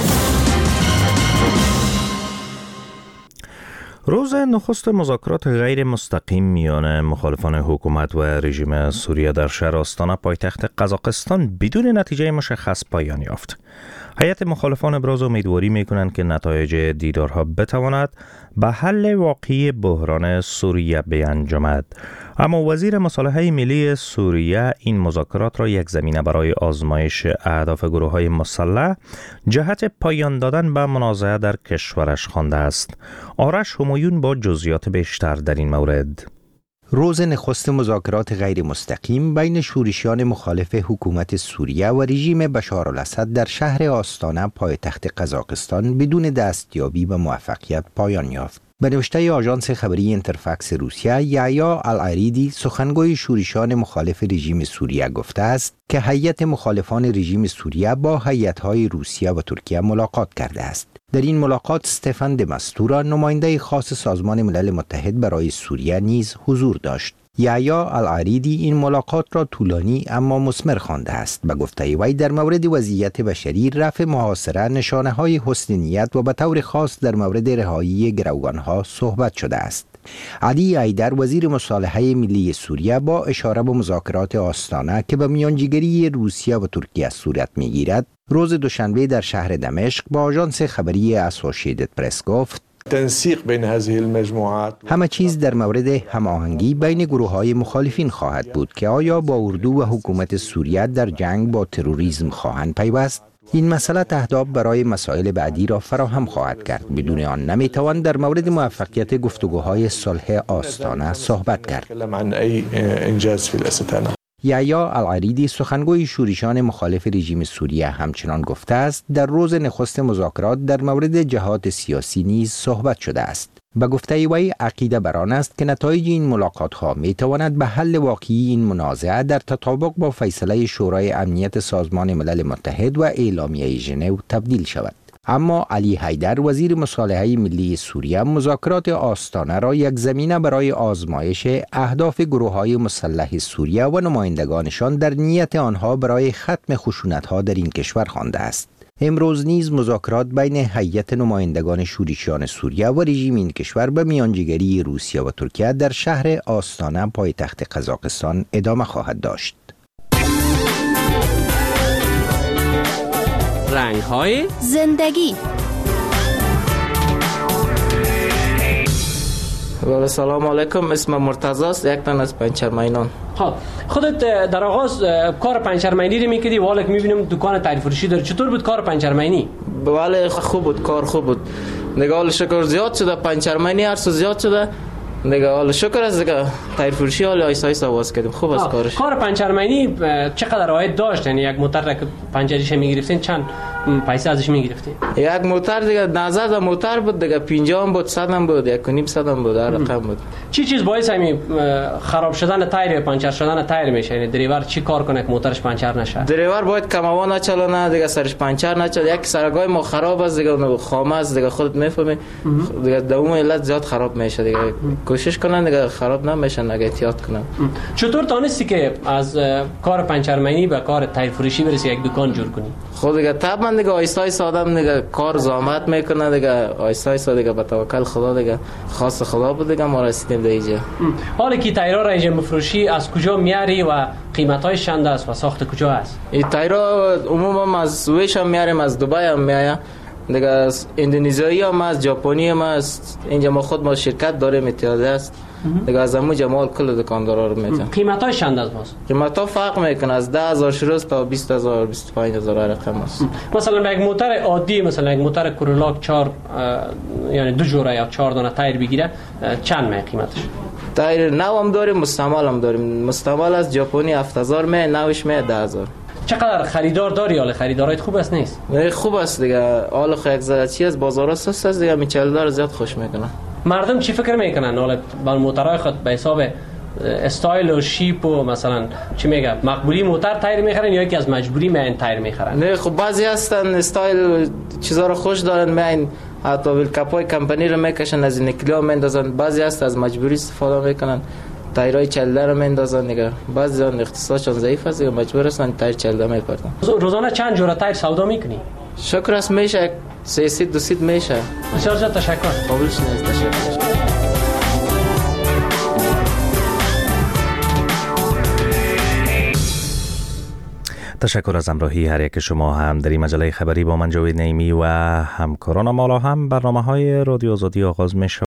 روز نخست مذاکرات غیر مستقیم میان مخالفان حکومت و رژیم سوریه در شهر آستانه پایتخت قزاقستان بدون نتیجه مشخص پایان یافت. هیئت مخالفان ابراز امیدواری می‌کنند که نتایج دیدارها بتواند به حل واقعی بحران سوریه بیانجامد. اما وزیر مصالحه ملی سوریه این مذاکرات را یک زمینه برای آزمایش اهداف گروه‌های مسلح جهت پایان دادن به منازعه در کشورش خوانده است. آرش همایون با جزئیات بیشتر در این مورد. روز نخست مذاکرات غیر مستقیم بین شورشیان مخالف حکومت سوریه و رژیم بشار الاسد در شهر آستانه پایتخت قزاقستان بدون دستیابی به موفقیت پایان یافت. به نوشته آژانس خبری اینترفکس روسیه، یحیی العریدی سخنگوی شورشیان مخالف رژیم سوریه گفته است که هیئت مخالفان رژیم سوریه با هیئت‌های روسیه و ترکیه ملاقات کرده است. در این ملاقات استفان دمستورا نماینده خاص سازمان ملل متحد برای سوریه نیز حضور داشت. یحیی العریدی این ملاقات را طولانی اما مثمر خوانده است. به گفته وی در مورد وضعیت بشری، رفع محاصره، نشانه‌های حسن نیت و به طور خاص در مورد رهایی گروگان‌ها صحبت شده است. علی ایدر وزیر مصالحه ملی سوریه با اشاره به مذاکرات آستانه که به میانجیگری روسیه و ترکیه صورت می‌گیرد، روز دوشنبه در شهر دمشق با آژانس خبری اسوسییتد پرس گفت تنسیق بین هذه المجموعات همه چیز در مورد هماهنگی بین گروه‌های مخالفین خواهد بود که آیا با اردو و حکومت سوریه در جنگ با تروریسم خواهند پیوست. این مسئله تهداب برای مسائل بعدی را فراهم خواهد کرد. بدون آن نمیتوان در مورد موفقیت گفتگوهای صلح آستانه صحبت کرد. یحیی العریدی سخنگوی شورشیان مخالف رژیم سوریه همچنان گفته است در روز نخست مذاکرات در مورد جهات سیاسی نیز صحبت شده است. به گفته وی عقیده بر آن است که نتایج این ملاقات‌ها می‌تواند به حل واقعی این منازعه در تطابق با فیصله شورای امنیت سازمان ملل متحد و اعلامیه ژنو تبدیل شود. اما علی حیدر وزیر مصالحه ملی سوریه مذاکرات آستانه را یک زمینه برای آزمایش اهداف گروه‌های مسلح سوریه و نمایندگانشان در نیت آنها برای ختم خشونت‌ها در این کشور خوانده است. امروز نیز مذاکرات بین هیئت نمایندگان شورشیان سوریه و رژیم این کشور به میانجیگری روسیه و ترکیه در شهر آستانه پایتخت قزاقستان ادامه خواهد داشت. رنگ‌های زندگی. سلام علیکم، اسمم مرتضی است، یک تن از پنچرمینان. خودت در آغاز کار پنچرمینی رو میکردی، والک میبینیم دکان تعریف فروشی داره. چطور بود کار پنچرمینی؟ بله خوب بود، کار خوب بود. دیگه حال شکر زیاد شده، پنچرمینی هر سو زیاد شده. دیگه حال شکر از دیگه تعریف فروشی حال آیسا آیسا آواز کردیم. خوب است کارش. کار پنچرمینی چقدر عاید داشت؟ یعنی یک موتر که پنچرش میگرفتین چند پیسه ازش میگرفتین؟ یک موتر دیگه 19 موتر بود دیگه، 50 هم بود، 100 هم بود، 1.5 هم بود، هر رقم بود. چی باعث همین خراب شدن تایر، پنچر شدن تایر میشه؟ یعنی دریور چی کار کنه که موترش پنچر نشه؟ دریور باید کماوا نچلونه دیگه، سرش پنچر نشه. یک سرگای ما خراب است دیگه، خامه است دیگه، خودت میفهمی دیگه، دوم علت زیاد خراب میشه دیگه. کوشش کنن دیگه خراب نمیشن، اگه احتیاط کنن. چطور تونستی که از کار پنچرمینی به کار تایر فروشی برسی، یک دکان جور کنی؟ خود دیگه طبعا دیگه آیسته آیسته آدم دیگه کار زحمت میکنه دیگه آیسته آیسته دیگه به توکل خدا دیگه خاص خدا بود دیگه ما رسیدیم به اینجا. حالا که تایرا را اینجا مفروشی از کجا میاری و قیمت‌هاش چند است و ساخت کجا است؟ این تایرا عموما از سوئیس هم میاریم از دبی هم میآید دیگه از اندونزیایی هم از ژاپنی هم است اینجا ما شرکت داریم اتحادیه است دیگه از همون جمال کل دکاندارا رو میتن. قیمت‌هاش چند است باز؟ قیمت‌ها فرق میکنه از 10,000 شروع تا 20,000 25,000 رقم است. مثلا یک موتور عادی مثلا یک موتور کورولا 4 یعنی 2 جوره یا 4 دانه تایر بگیره چند می قیمتش؟ تایر نو هم داریم مستعمل هم داریم. مستعمل از ژاپنی 7,000 می نوش می 10,000. چقدر خریدار داری؟ حال خریدارایت خوب است نیست؟ خوب است دیگه. حال یک زدچی از بازارا سست است دیگه میچلدار زیاد خوش میکنه. مردم چی فکر میکنن حالا با موتورهای خود به حساب استایل و شیپ و مثلا چی میگه مقبولی موتور تایر میخرن یا یکی از مجبوری میان تایر میخرن؟ نه خب بعضی هستن استایل چیزا رو خوش دارن میان حتی ویل کپای کمپانی رو میکشن از این کلیو میندازن. بعضی هست از مجبوری استفاده میکنن تایرای چلده رو میندازن دیگه. بعضی آن اقتصادشون ضعیف است دیگه مجبور هستن تایر چلده میپردن. روزانه چند جوره تایر سودا میکنی؟ شکر است میشه 300 200 میشه. بسیار زیاد تشکر. قابل شدید تشکر. تشکر از همراهی هر یک شما هم در این مجله خبری با من جاوید نعیمی و همکارانم. حالا هم برنامه‌های رادیو آزادی آغاز می‌شود.